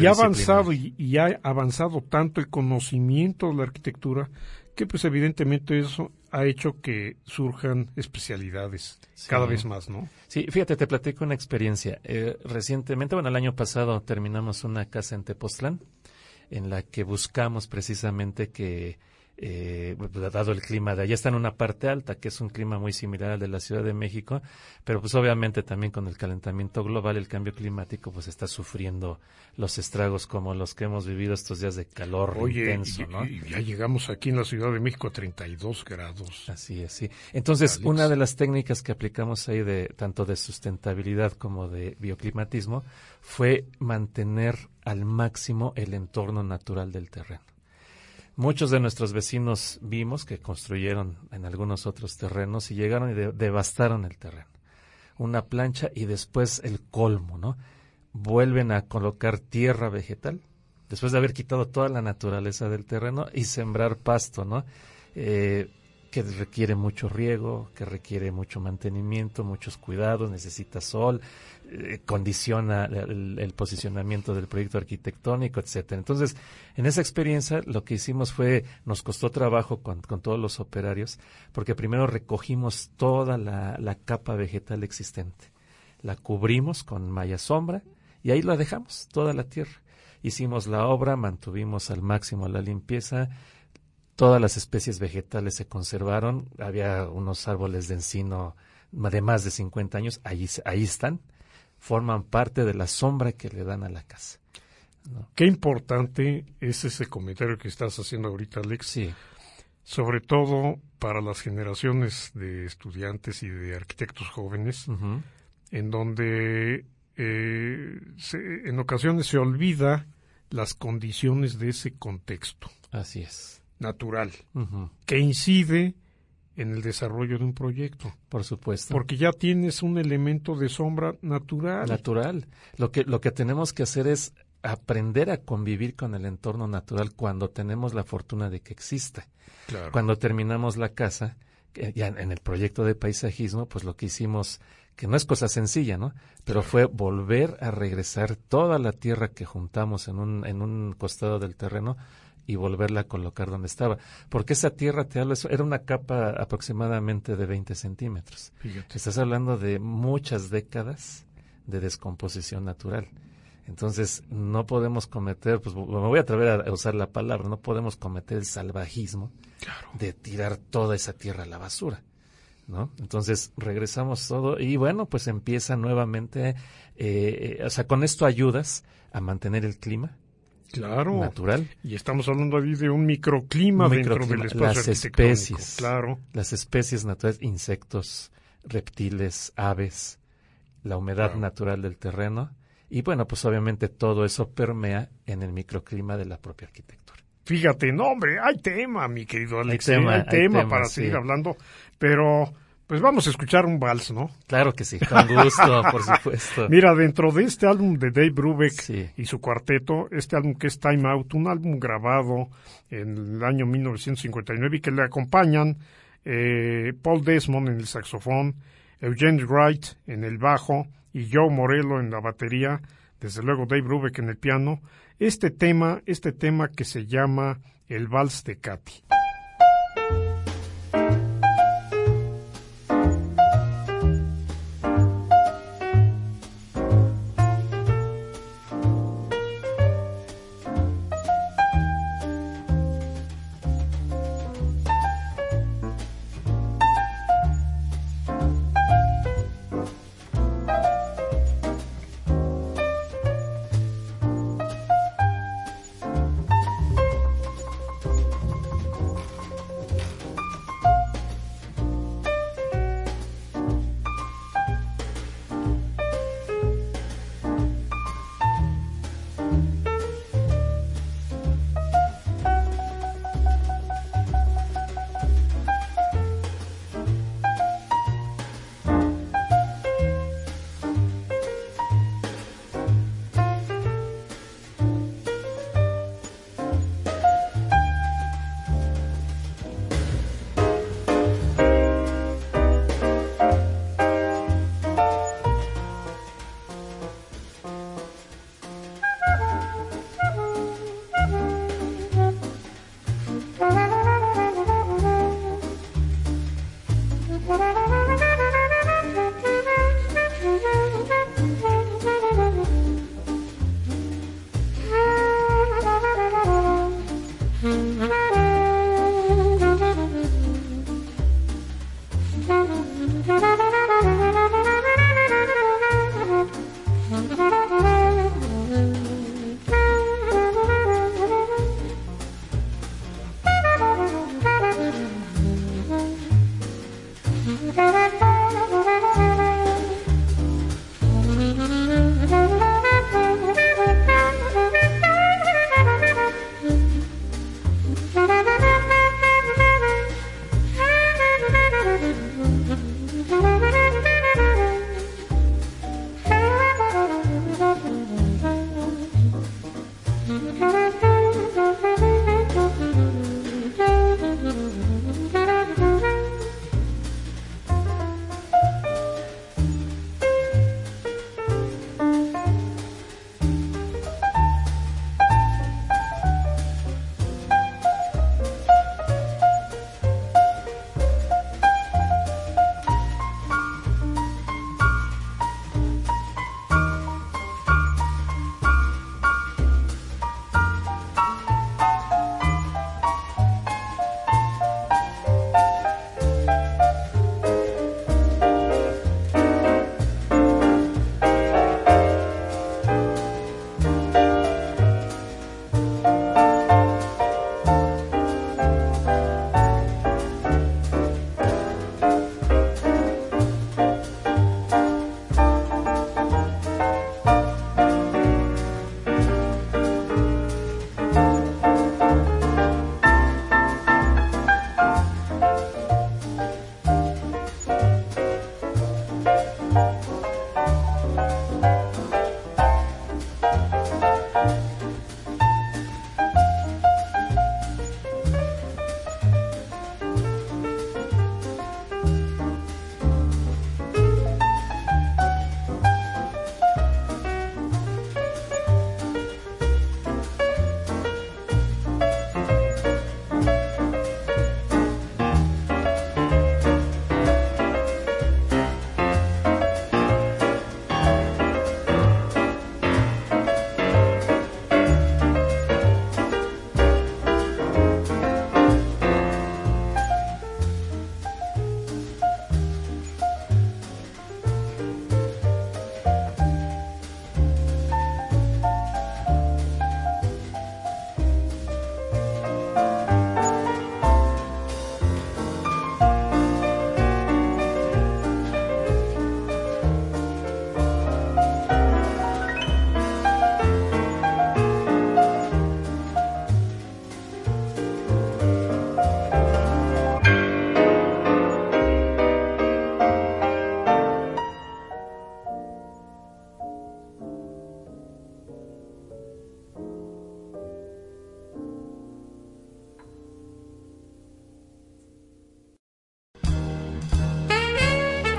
avanzado tanto el conocimiento de la arquitectura que pues evidentemente eso ha hecho que surjan especialidades cada vez más, ¿no? Sí, fíjate, te platico una experiencia. Recientemente, el año pasado terminamos una casa en Tepoztlán en la que buscamos precisamente que dado el clima de allá, está en una parte alta, que es un clima muy similar al de la Ciudad de México, pero pues obviamente también con el calentamiento global, el cambio climático, pues está sufriendo los estragos como los que hemos vivido estos días de calor intenso, ¿no? Y ya llegamos aquí en la Ciudad de México a 32 grados. Así es, sí. Entonces, una de las técnicas que aplicamos ahí tanto de sustentabilidad como de bioclimatismo fue mantener al máximo el entorno natural del terreno. Muchos de nuestros vecinos vimos que construyeron en algunos otros terrenos y llegaron y devastaron el terreno. Una plancha y después el colmo, ¿no? Vuelven a colocar tierra vegetal, después de haber quitado toda la naturaleza del terreno y sembrar pasto, ¿no? Que requiere mucho riego, que requiere mucho mantenimiento, muchos cuidados, necesita sol, condiciona el posicionamiento del proyecto arquitectónico, etcétera. Entonces, en esa experiencia lo que hicimos nos costó trabajo con todos los operarios, porque primero recogimos toda la capa vegetal existente, la cubrimos con malla sombra y ahí la dejamos, toda la tierra. Hicimos la obra, mantuvimos al máximo la limpieza. Todas las especies vegetales se conservaron, había unos árboles de encino de más de 50 años, ahí están, forman parte de la sombra que le dan a la casa, ¿no? Qué importante es ese comentario que estás haciendo ahorita, Alex. Sí. Sobre todo para las generaciones de estudiantes y de arquitectos jóvenes, en donde en ocasiones se olvida las condiciones de ese contexto. Así es. Natural, que incide en el desarrollo de un proyecto. Por supuesto. Porque ya tienes un elemento de sombra natural. Natural. Lo que tenemos que hacer es aprender a convivir con el entorno natural cuando tenemos la fortuna de que exista. Claro. Cuando terminamos la casa, ya en el proyecto de paisajismo, pues lo que hicimos, que no es cosa sencilla, ¿no? Pero fue volver a regresar toda la tierra que juntamos en un costado del terreno y volverla a colocar donde estaba. Porque esa tierra, te hablo, era una capa aproximadamente de 20 centímetros. Fíjate. Estás hablando de muchas décadas de descomposición natural. Entonces, no podemos cometer, pues me voy a atrever a usar la palabra, no podemos cometer el salvajismo de tirar toda esa tierra a la basura, ¿no? Entonces, regresamos todo y bueno, pues empieza nuevamente, con esto ayudas a mantener el clima. Claro, natural. Y estamos hablando ahí de un microclima dentro del espacio las arquitectónico. Especies, claro. Las especies naturales, insectos, reptiles, aves, la humedad natural del terreno y bueno, pues obviamente todo eso permea en el microclima de la propia arquitectura. Fíjate, no hombre, hay tema, mi querido Alex, hay tema para seguir hablando, pero Pues vamos a escuchar un vals, ¿no? Claro que sí, con gusto, por supuesto. Mira, dentro de este álbum de Dave Brubeck Sí. y su cuarteto, este álbum que es Time Out, un álbum grabado en el año 1959 y que le acompañan Paul Desmond en el saxofón, Eugene Wright en el bajo y Joe Morello en la batería, desde luego Dave Brubeck en el piano, este tema que se llama El Vals de Katy.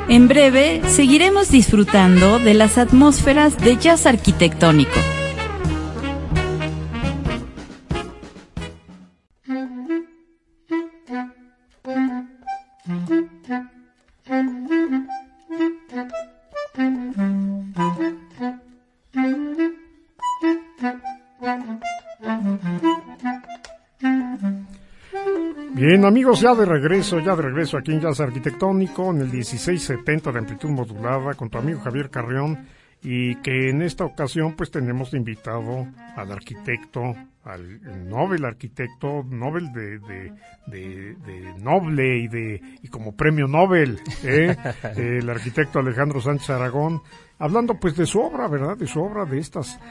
En breve seguiremos disfrutando de las atmósferas de jazz arquitectónico. Bien, amigos, ya de regreso aquí en Jazz Arquitectónico, en el 1670 de amplitud modulada, con tu amigo Javier Carrión, y que en esta ocasión pues tenemos de invitado al arquitecto, al Nobel arquitecto, Nobel de Noble y como premio Nobel, el arquitecto Alejandro Sánchez Aragón, hablando pues de su obra, ¿verdad? De su obra, de estas,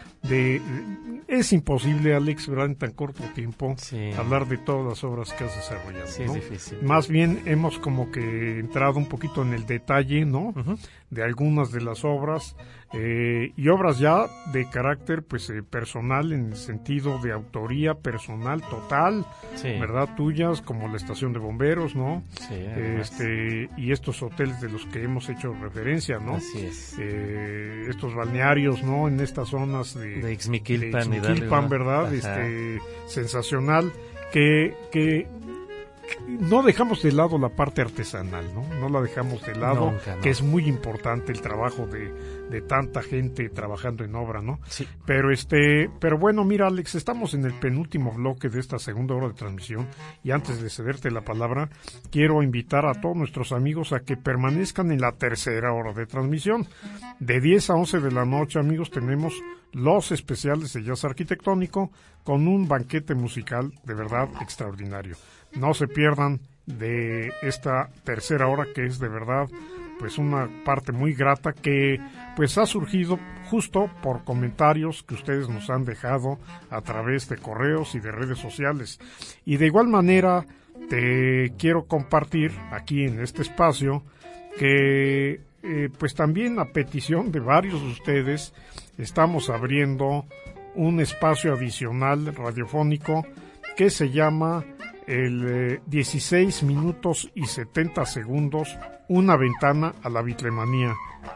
es imposible, Alex, ¿verdad? En tan corto tiempo, sí, hablar de todas las obras que has desarrollado, sí, ¿no? Es difícil. Más bien hemos como que entrado un poquito en el detalle, ¿no? Uh-huh. De algunas de las obras, y obras ya de carácter pues personal, en el sentido de autoría personal total, sí, ¿verdad? Tuyas, como la estación de bomberos, ¿no? Sí, y estos hoteles de los que hemos hecho referencia, ¿no? Así es. Estos balnearios, ¿no? En estas zonas de Ixmiquilpan, ¿verdad? Sensacional, que no dejamos de lado la parte artesanal, ¿no? No la dejamos de lado, nunca, no. Que es muy importante el trabajo de tanta gente trabajando en obra, ¿no? Sí. Pero bueno, mira, Alex, estamos en el penúltimo bloque de esta segunda hora de transmisión, y antes de cederte la palabra, quiero invitar a todos nuestros amigos a que permanezcan en la tercera hora de transmisión. De 10 a 11 de la noche, amigos, tenemos los especiales de Jazz Arquitectónico con un banquete musical de verdad extraordinario. No se pierdan de esta tercera hora, que es de verdad pues una parte muy grata, que pues ha surgido justo por comentarios que ustedes nos han dejado a través de correos y de redes sociales. Y de igual manera te quiero compartir aquí en este espacio que pues también a petición de varios de ustedes estamos abriendo un espacio adicional radiofónico que se llama el 16 minutos y 70 segundos, una ventana a la bitlemanía.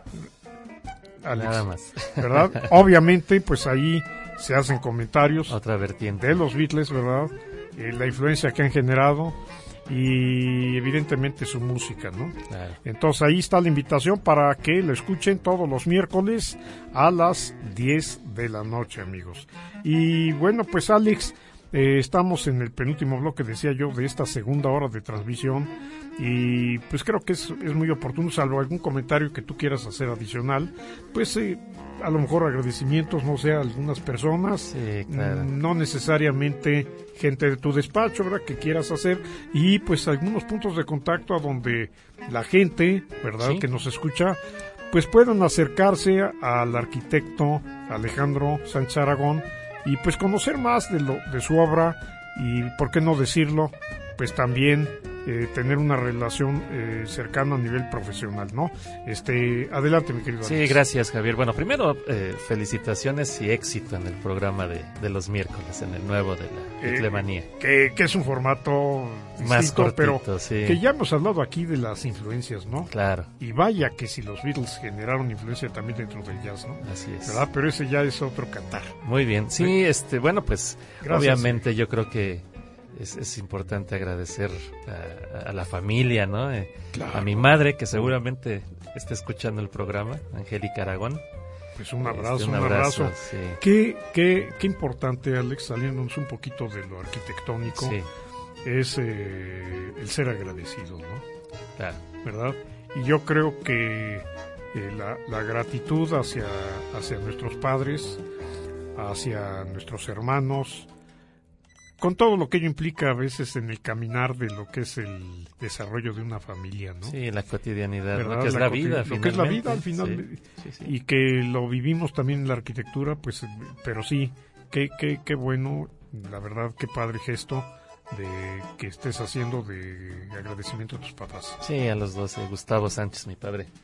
Alex, nada más. ¿Verdad? Obviamente, pues ahí se hacen comentarios. Otra vertiente. De los Beatles, ¿verdad? La influencia que han generado y evidentemente su música, ¿no? Claro. Entonces ahí está la invitación para que lo escuchen todos los miércoles a las 10 de la noche, amigos. Y bueno, pues Alex, estamos en el penúltimo bloque, decía yo, de esta segunda hora de transmisión, y pues creo que es muy oportuno, salvo algún comentario que tú quieras hacer adicional, pues a lo mejor agradecimientos, no sé, a algunas personas, sí, claro, no necesariamente gente de tu despacho, ¿verdad?, que quieras hacer, y pues algunos puntos de contacto a donde la gente, ¿verdad?, sí, que nos escucha, pues puedan acercarse al arquitecto Alejandro Sánchez Aragón y pues conocer más de su obra, y por qué no decirlo, pues también tener una relación cercana a nivel profesional, ¿no? Adelante, mi querido Alex. Sí, gracias, Javier. Bueno, primero, felicitaciones y éxito en el programa de los miércoles, en el nuevo de la Bitlemanía. Que es un formato más distinto, cortito, pero sí, que ya hemos hablado aquí de las influencias, ¿no? Claro. Y vaya que si los Beatles generaron influencia también dentro del jazz, ¿no? Así es. ¿Verdad? Pero ese ya es otro cantar. Muy bien. Sí, bueno, pues gracias, obviamente yo creo que es importante agradecer a la familia, ¿no? Claro. A mi madre, que seguramente está escuchando el programa, Angélica Aragón. Pues un abrazo. Sí. Qué importante, Alex, saliéndonos un poquito de lo arquitectónico, sí, es el ser agradecido, ¿no? Claro. ¿Verdad? Y yo creo que la gratitud hacia nuestros padres, hacia nuestros hermanos, con todo lo que ello implica a veces en el caminar de lo que es el desarrollo de una familia, ¿no? Sí, la cotidianidad, ¿verdad? ¿no? Que es la vida, lo que es la vida al final, sí. Y que lo vivimos también en la arquitectura, pues, pero sí, qué bueno, la verdad, qué padre gesto de que estés haciendo de agradecimiento a tus papás. Sí, a los dos, Gustavo Sánchez, mi padre,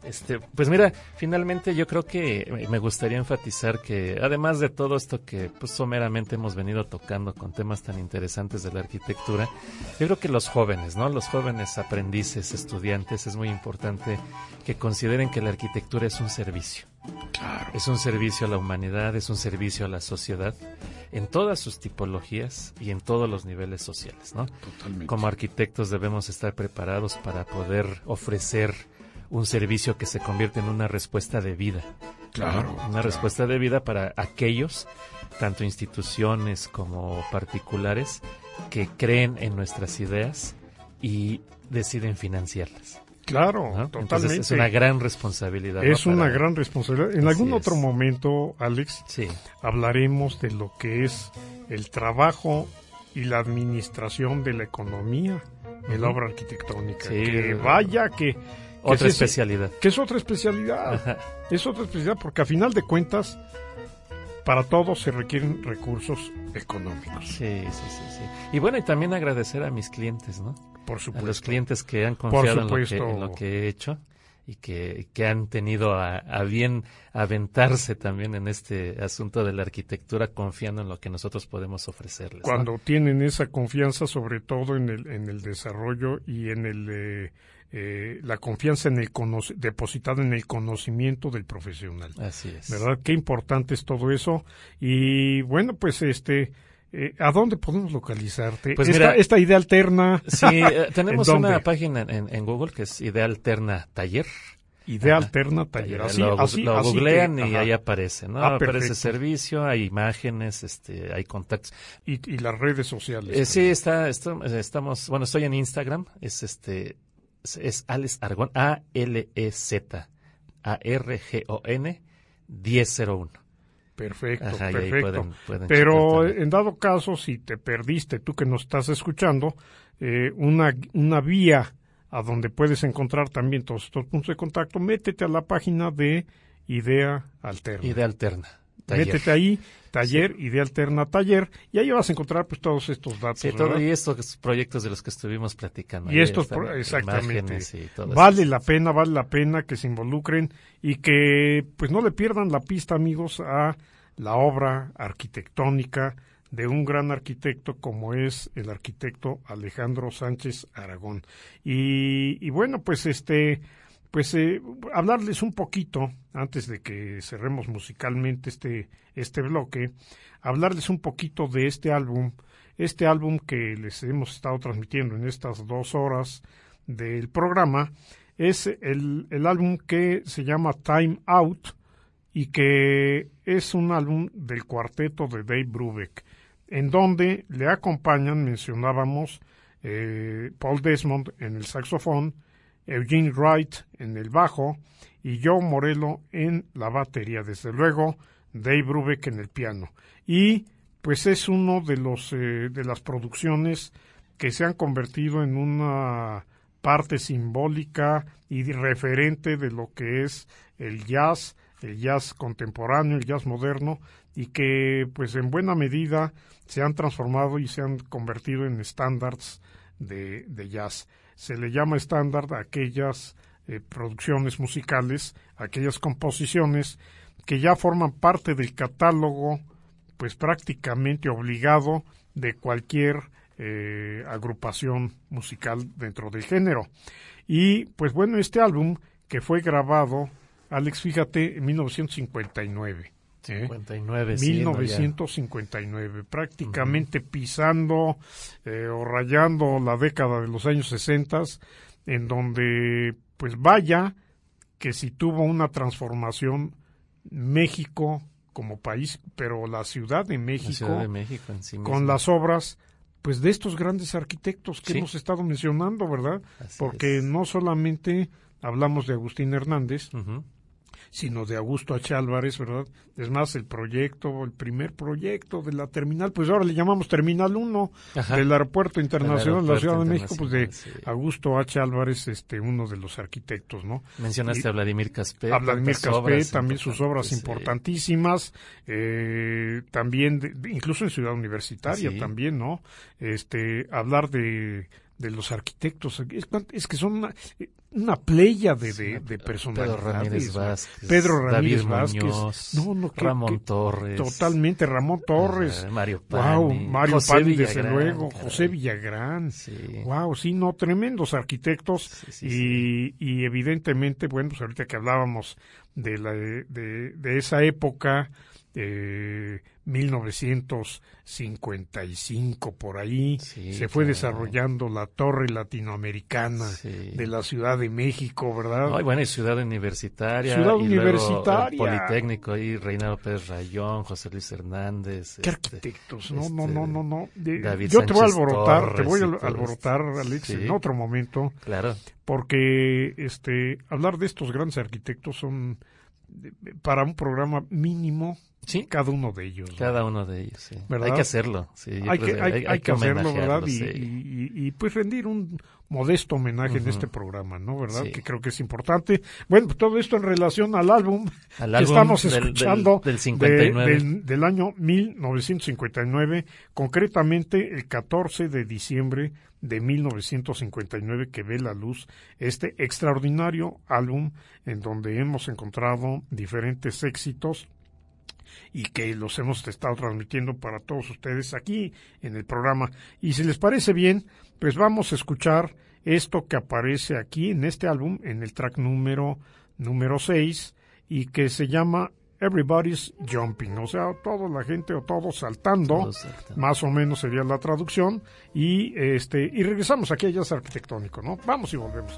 Pues mira, finalmente yo creo que me gustaría enfatizar que además de todo esto que pues someramente hemos venido tocando con temas tan interesantes de la arquitectura, yo creo que los jóvenes, ¿no? Los jóvenes aprendices, estudiantes, es muy importante que consideren que la arquitectura es un servicio. Claro. Es un servicio a la humanidad, es un servicio a la sociedad, en todas sus tipologías y en todos los niveles sociales, ¿no? Totalmente. Como arquitectos debemos estar preparados para poder ofrecer un servicio que se convierte en una respuesta de vida. Claro. Una respuesta de vida para aquellos, tanto instituciones como particulares, que creen en nuestras ideas y deciden financiarlas. Claro, ¿No? totalmente. Entonces es una gran responsabilidad. Es ¿no? una gran responsabilidad. En Así algún es. otro momento, Alex, Sí. hablaremos de lo que es el trabajo y la administración de la economía en la obra arquitectónica. Sí. Que vaya que Otra es especialidad. que es otra especialidad. Ajá. Es otra especialidad porque a final de cuentas para todo se requieren recursos económicos. Sí. Y bueno, y también agradecer a mis clientes, ¿no? Por A supuesto. los clientes que han confiado supuesto. en lo que he hecho y que han tenido a bien aventarse también en este asunto de la arquitectura, confiando en lo que nosotros podemos ofrecerles, ¿no? Cuando tienen esa confianza, sobre todo en el desarrollo y en la confianza en depositada en el conocimiento del profesional. Así es. ¿Verdad? Qué importante es todo eso. Y bueno, pues ¿a dónde podemos localizarte? Pues mira, esta idea alterna. Sí, tenemos ¿En dónde? una página en Google que es Idea Alterna Taller. Idea Ajá. alterna taller. Lo googlean y ajá. ahí aparece, ¿no? Ah, Aparece perfecto. servicio, hay imágenes, hay contactos. Y las redes sociales. Sí, estamos, bueno, estoy en Instagram, es Alex Argón, ALEZ, ARGON 1001. Perfecto, Ajá, y ahí perfecto. pueden Pero checar también. en dado caso, si te perdiste, tú que nos estás escuchando, una vía a donde puedes encontrar también todos estos puntos de contacto, métete a la página de Idea Alterna. Idea Alterna Taller. Métete ahí, taller, Idea Alterna Taller, y ahí vas a encontrar pues todos estos datos. Sí, ¿verdad? y estos proyectos de los que estuvimos platicando. Y ahí estos, están exactamente, imágenes y todo vale eso. la pena que se involucren y que pues no le pierdan la pista, amigos, a la obra arquitectónica de un gran arquitecto como es el arquitecto Alejandro Sánchez Aragón. Y bueno, pues hablarles un poquito, antes de que cerremos musicalmente este bloque, hablarles un poquito de este álbum que les hemos estado transmitiendo en estas 2 horas del programa. Es el álbum que se llama Time Out y que es un álbum del cuarteto de Dave Brubeck, en donde le acompañan, mencionábamos, Paul Desmond en el saxofón, Eugene Wright en el bajo y Joe Morello en la batería, desde luego Dave Brubeck en el piano. Y pues es uno de las producciones que se han convertido en una parte simbólica y referente de lo que es el jazz contemporáneo, el jazz moderno, y que pues en buena medida se han transformado y se han convertido en estándares de jazz. Se le llama estándar a aquellas producciones musicales, aquellas composiciones que ya forman parte del catálogo pues prácticamente obligado de cualquier agrupación musical dentro del género. Y pues bueno, este álbum que fue grabado, Alex, fíjate, en 1959. 59, 1959, prácticamente pisando o rayando la década de los años 60, en donde, pues vaya, que sí tuvo una transformación México como país, pero la Ciudad de México, en sí misma. con las obras, pues de estos grandes arquitectos que Sí. hemos estado mencionando, ¿verdad? Así Porque es. no solamente hablamos de Agustín Hernández, Ujú. sino de Augusto H. Álvarez, ¿verdad? Es más, el primer proyecto de la terminal, pues ahora le llamamos Terminal 1 Ajá. del Aeropuerto Internacional de la Ciudad de México, pues de Internacional, sí. Augusto H. Álvarez, uno de los arquitectos, ¿no? Mencionaste Y- a Vladimir Caspé. A Vladimir tantas Caspé, obras también sus obras importantes, importantísimas, también, incluso en Ciudad Universitaria Sí. también, ¿no? Hablar de los arquitectos, es que son una playa de personalidades. Pedro Ramírez Vázquez, Pedro Ramírez David Vázquez, Muñoz, Ramón Torres. Totalmente, Ramón Torres. Mario Pani. Mario José Pani, Villagrán, desde luego. caray. José Villagrán. Sí. Wow, sí, no, tremendos arquitectos. Y evidentemente, bueno, pues ahorita que hablábamos de esa época, 1955 por ahí, se fue desarrollando la Torre Latinoamericana de la Ciudad de México, ¿verdad? Ay, bueno, y Ciudad Universitaria. Ciudad y Universitaria. Luego el Politécnico, ahí Reinaldo Pérez Rayón, José Luis Hernández. ¿Qué arquitectos? No. David Yo te voy a Sánchez alborotar, Torres Alex, en otro momento. Claro. Porque hablar de estos grandes arquitectos son para un programa mínimo. Sí. Cada uno de ellos. Cada uno de ellos, sí. ¿Verdad? Hay que hacerlo. Sí, hay que hacerlo, ¿verdad? Sí. Y pues rendir un modesto homenaje en este programa, ¿no? ¿Verdad? Sí. Que creo que es importante. Bueno, pues todo esto en relación al álbum que álbum estamos escuchando del 59. del año 1959, concretamente el 14 de diciembre de 1959, que ve la luz este extraordinario álbum en donde hemos encontrado diferentes éxitos y que los hemos estado transmitiendo para todos ustedes aquí en el programa. Y si les parece bien, pues vamos a escuchar esto que aparece aquí en este álbum, en el track número 6, y que se llama Everybody's Jumping, o sea, toda la gente o todos saltando, más o menos sería la traducción, y regresamos aquí a Jazz Arquitectónico, ¿no? Vamos y volvemos.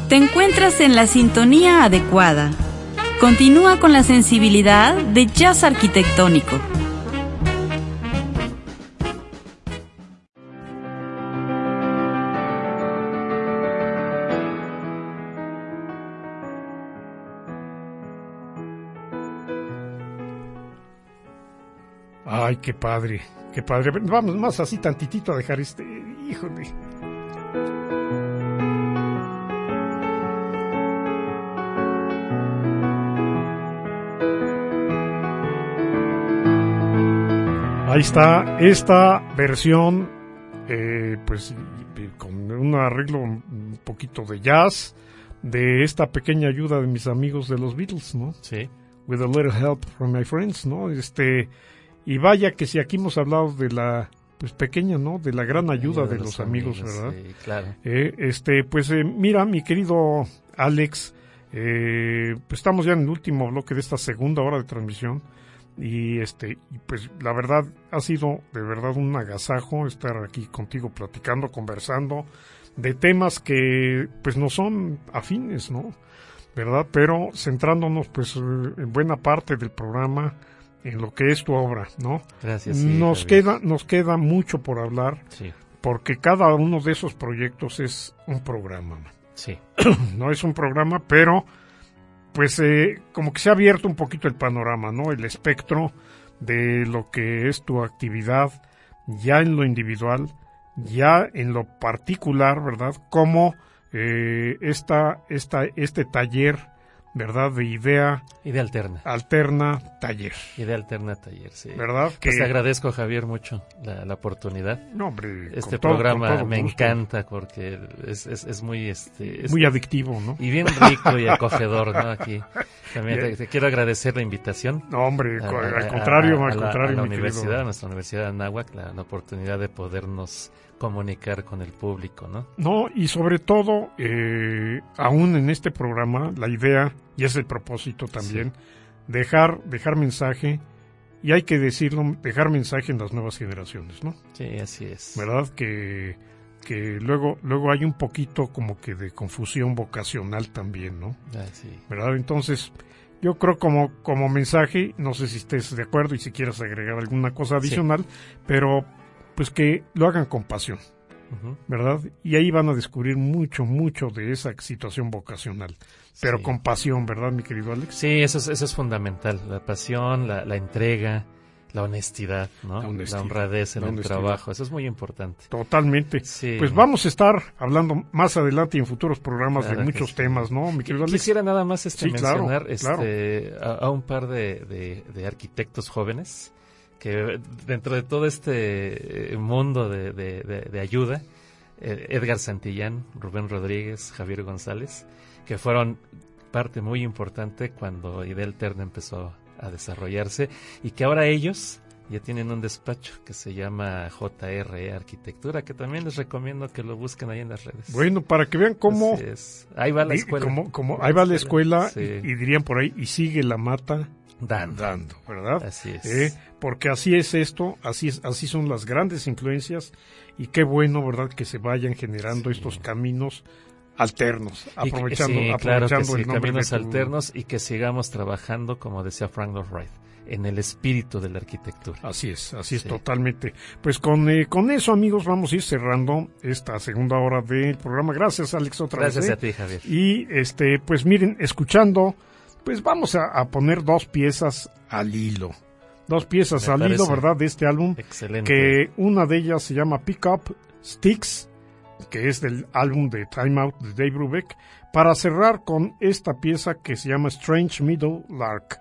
Te encuentras en la sintonía adecuada. Continúa con la sensibilidad de jazz arquitectónico. Ay, qué padre, qué padre. Vamos más así tantitito a dejar híjole. Ahí está esta versión, pues con un arreglo un poquito de jazz, de esta pequeña ayuda de mis amigos de los Beatles, ¿no? Sí. With a little help from my friends, ¿no? Y vaya que si aquí hemos hablado de la, pues pequeña, ¿no? De la gran ayuda de los amigos, ¿verdad? Sí, claro. Pues mira, mi querido Alex, pues estamos ya en el último bloque de esta segunda hora de transmisión. Y pues la verdad ha sido de verdad un agasajo estar aquí contigo platicando, conversando de temas que pues no son afines, ¿no? ¿Verdad? Pero centrándonos pues en buena parte del programa en lo que es tu obra, ¿no? Gracias. Sí, nos queda mucho por hablar, sí, porque cada uno de esos proyectos es un programa. Sí. No es un programa, pero pues como que se ha abierto un poquito el panorama, ¿no? El espectro de lo que es tu actividad, ya en lo individual, ya en lo particular, ¿verdad? Como este taller, ¿verdad? De idea alterna taller. Idea alterna taller, sí. ¿Verdad? Pues te agradezco, Javier, mucho la oportunidad. No, hombre, este programa me encanta porque es muy muy adictivo, ¿no? Y bien rico y acogedor, ¿no? Aquí también te quiero agradecer la invitación. No, hombre, al contrario, a la universidad, a nuestra Universidad de Anáhuac, la oportunidad de podernos comunicar con el público, ¿no? No, y sobre todo, aún en este programa, la idea, y es el propósito también, sí, dejar mensaje, y hay que decirlo, dejar mensaje en las nuevas generaciones, ¿no? Sí, así es. ¿Verdad? Que luego hay un poquito como que de confusión vocacional también, ¿no? Sí. ¿Verdad? Entonces, yo creo como mensaje, no sé si estés de acuerdo y si quieres agregar alguna cosa adicional, sí, pero pues que lo hagan con pasión, ¿verdad? Y ahí van a descubrir mucho de esa situación vocacional, pero sí, con pasión, ¿verdad, mi querido Alex? Sí, eso es fundamental, la pasión, la entrega, la honestidad, ¿no? La honradez en el trabajo, eso es muy importante. Totalmente. Sí. Pues vamos a estar hablando más adelante y en futuros programas de muchos temas, ¿no, mi querido Alex? Quisiera nada más mencionar claro. A un par de arquitectos jóvenes que dentro de todo este mundo de ayuda, Edgar Santillán, Rubén Rodríguez, Javier González, que fueron parte muy importante cuando Idea Alterna empezó a desarrollarse, y que ahora ellos ya tienen un despacho que se llama JRE Arquitectura, que también les recomiendo que lo busquen ahí en las redes. Bueno, para que vean cómo ahí va la escuela. Ahí va la escuela, sí, y dirían por ahí, y sigue la mata dando, ¿verdad? Así es. Porque así es esto, así son las grandes influencias, y qué bueno, ¿verdad?, que se vayan generando estos caminos alternos, aprovechando el nombre caminos alternos, y que sigamos trabajando, como decía Frank Lloyd Wright, en el espíritu de la arquitectura. Así es, totalmente. Pues con eso, amigos, vamos a ir cerrando esta segunda hora del programa. Gracias, Alex, Gracias a ti, Javier. Y pues miren, escuchando, pues vamos a poner dos piezas al hilo. ¿Verdad?, de este álbum. Excelente. Que una de ellas se llama Pick Up Sticks, que es del álbum de Time Out de Dave Brubeck, para cerrar con esta pieza que se llama Strange Meadow Lark.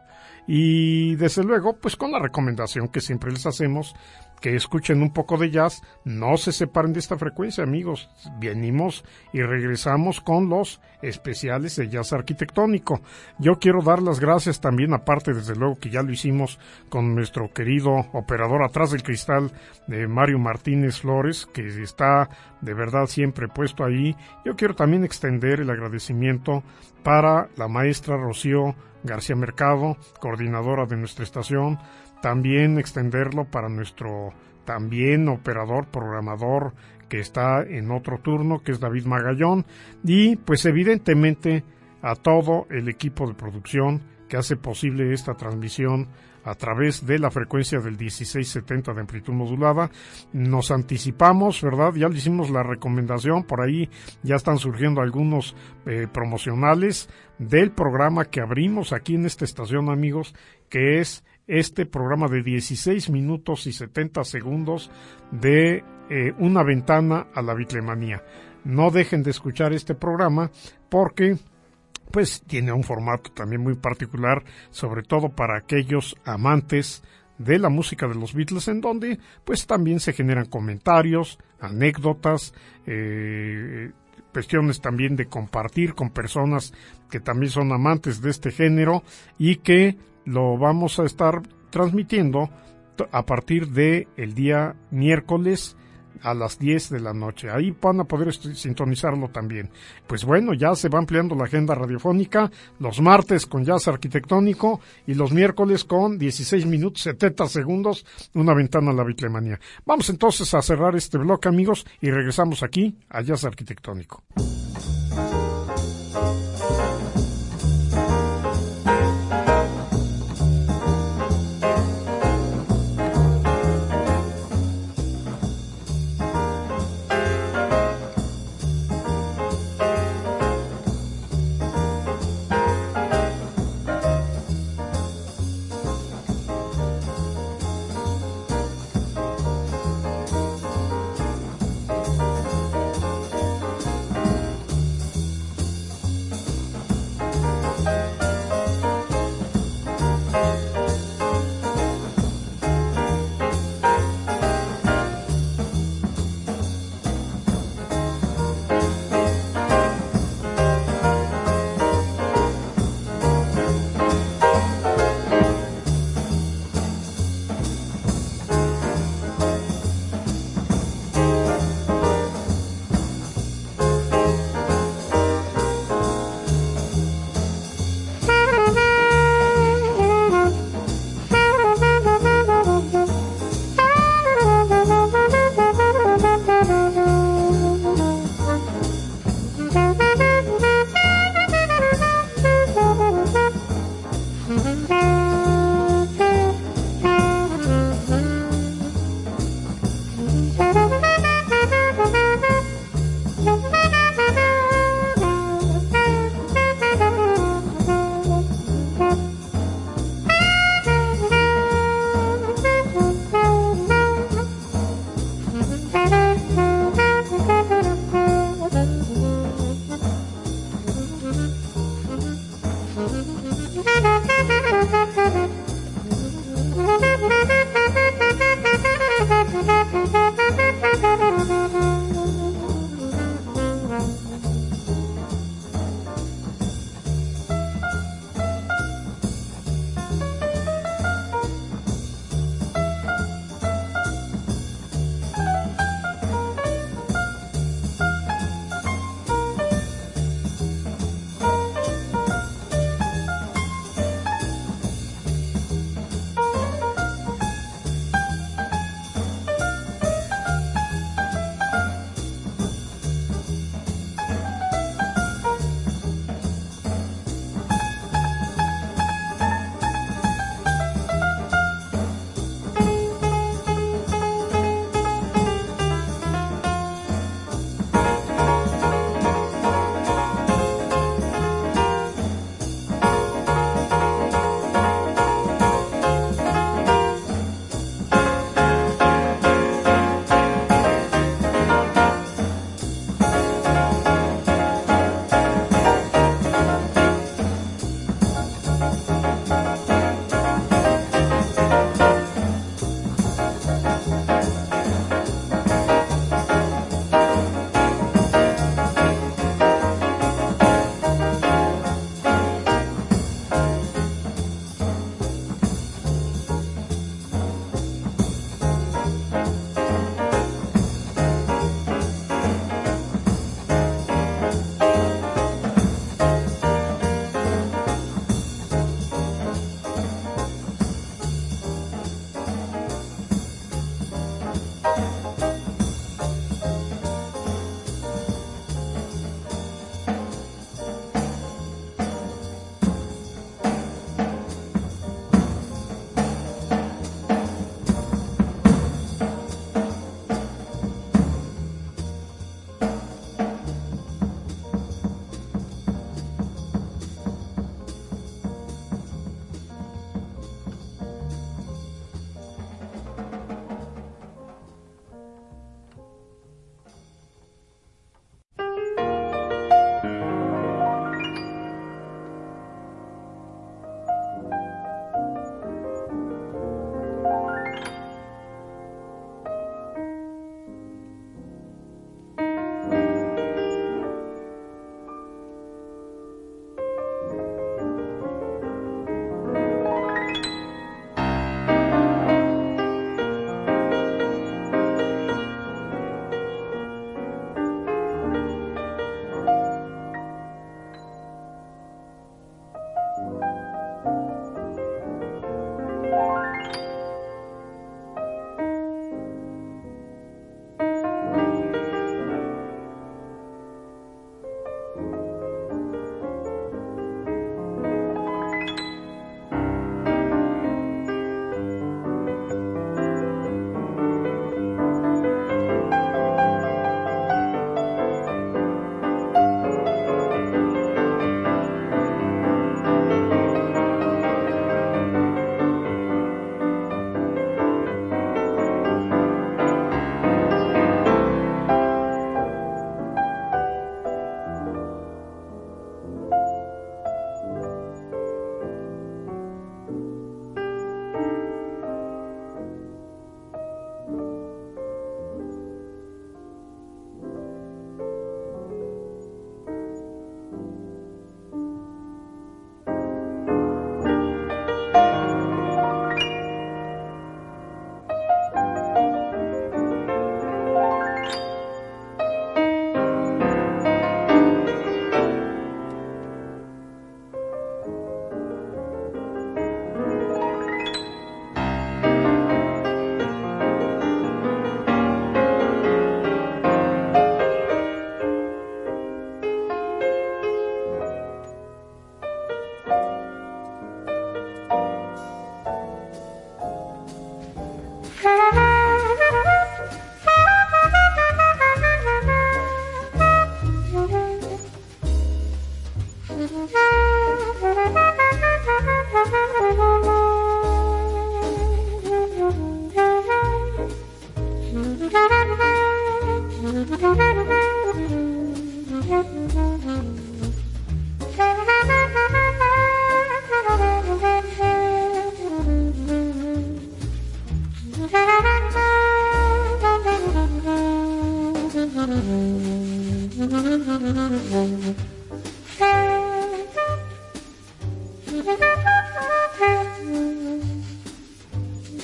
Y desde luego, pues con la recomendación que siempre les hacemos, que escuchen un poco de jazz, no se separen de esta frecuencia, amigos. Venimos y regresamos con los especiales de jazz arquitectónico. Yo quiero dar las gracias también, aparte desde luego que ya lo hicimos con nuestro querido operador atrás del cristal, de Mario Martínez Flores, que está de verdad siempre puesto ahí. Yo quiero también extender el agradecimiento para la maestra Rocío García Mercado, coordinadora de nuestra estación. También extenderlo para nuestro también operador, programador, que está en otro turno, que es David Magallón, y pues evidentemente a todo el equipo de producción que hace posible esta transmisión a través de la frecuencia del 1670 de amplitud modulada. Nos anticipamos, ¿verdad? Ya le hicimos la recomendación, por ahí ya están surgiendo algunos promocionales del programa que abrimos aquí en esta estación, amigos, que es este programa de 16 minutos y 70 segundos de Una ventana a la bitlemanía. No dejen de escuchar este programa porque pues tiene un formato también muy particular, sobre todo para aquellos amantes de la música de los Beatles, en donde pues también se generan comentarios, anécdotas, cuestiones también de compartir con personas que también son amantes de este género, y que lo vamos a estar transmitiendo a partir de el día miércoles a las 10 de la noche. Ahí van a poder sintonizarlo también. Pues bueno, ya se va ampliando la agenda radiofónica, los martes con Jazz Arquitectónico y los miércoles con 16 minutos 70 segundos, Una ventana a la bitlemanía. Vamos entonces a cerrar este bloque, amigos, y regresamos aquí a Jazz Arquitectónico.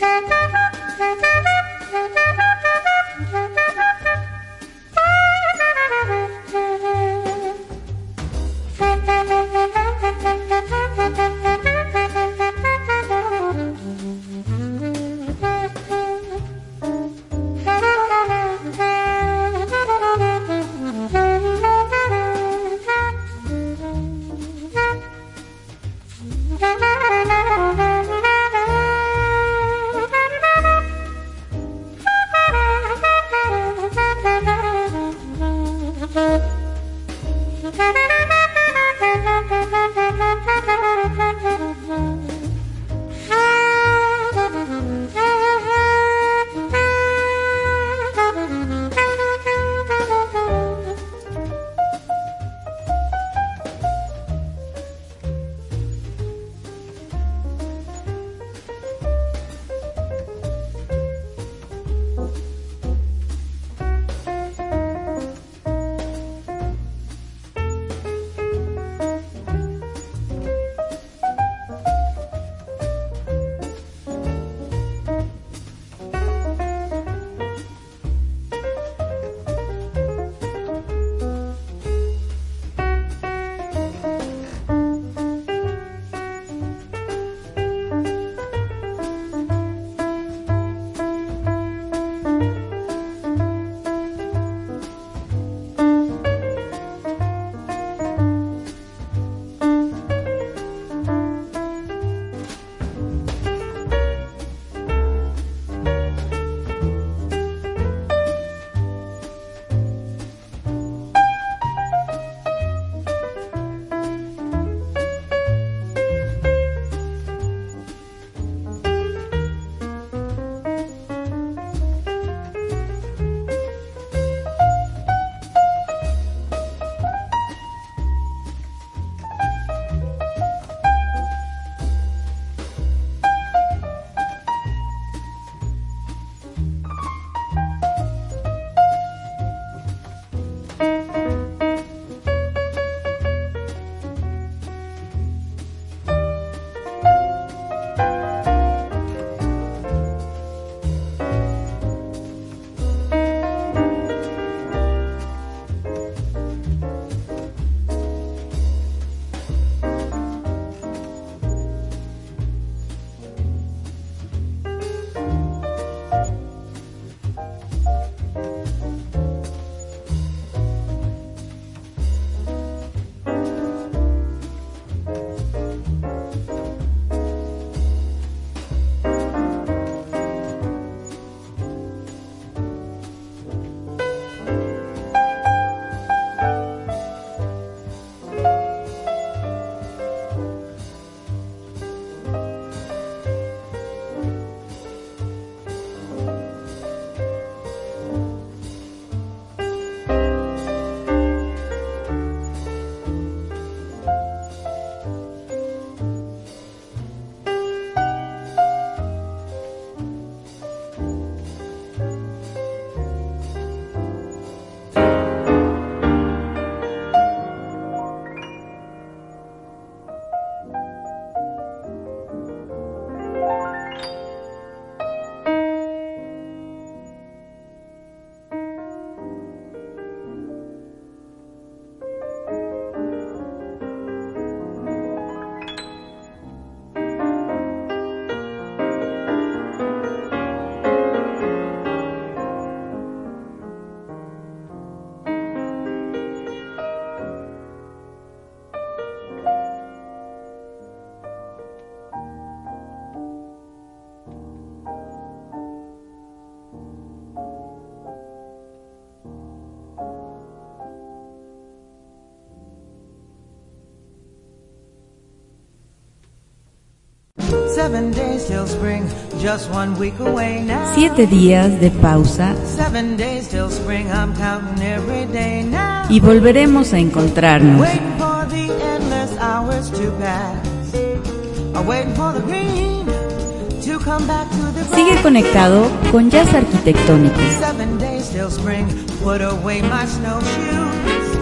7 days till spring, just 1 week away now. 7 días de pausa 7 days till spring, I'm counting every day now. y volveremos a encontrarnos. Waiting for the endless hours to pass. I'm waiting for the green to come back to the Sigue conectado con Jazz Arquitectónico. 7 days till spring, put away my snowshoes.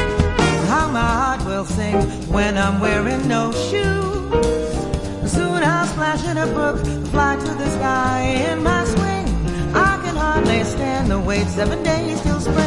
How my heart will sing when I'm wearing no shoes. Soon I'll splash it brook, fly to the sky in my swing. I can hardly stand the wait, 7 days till spring.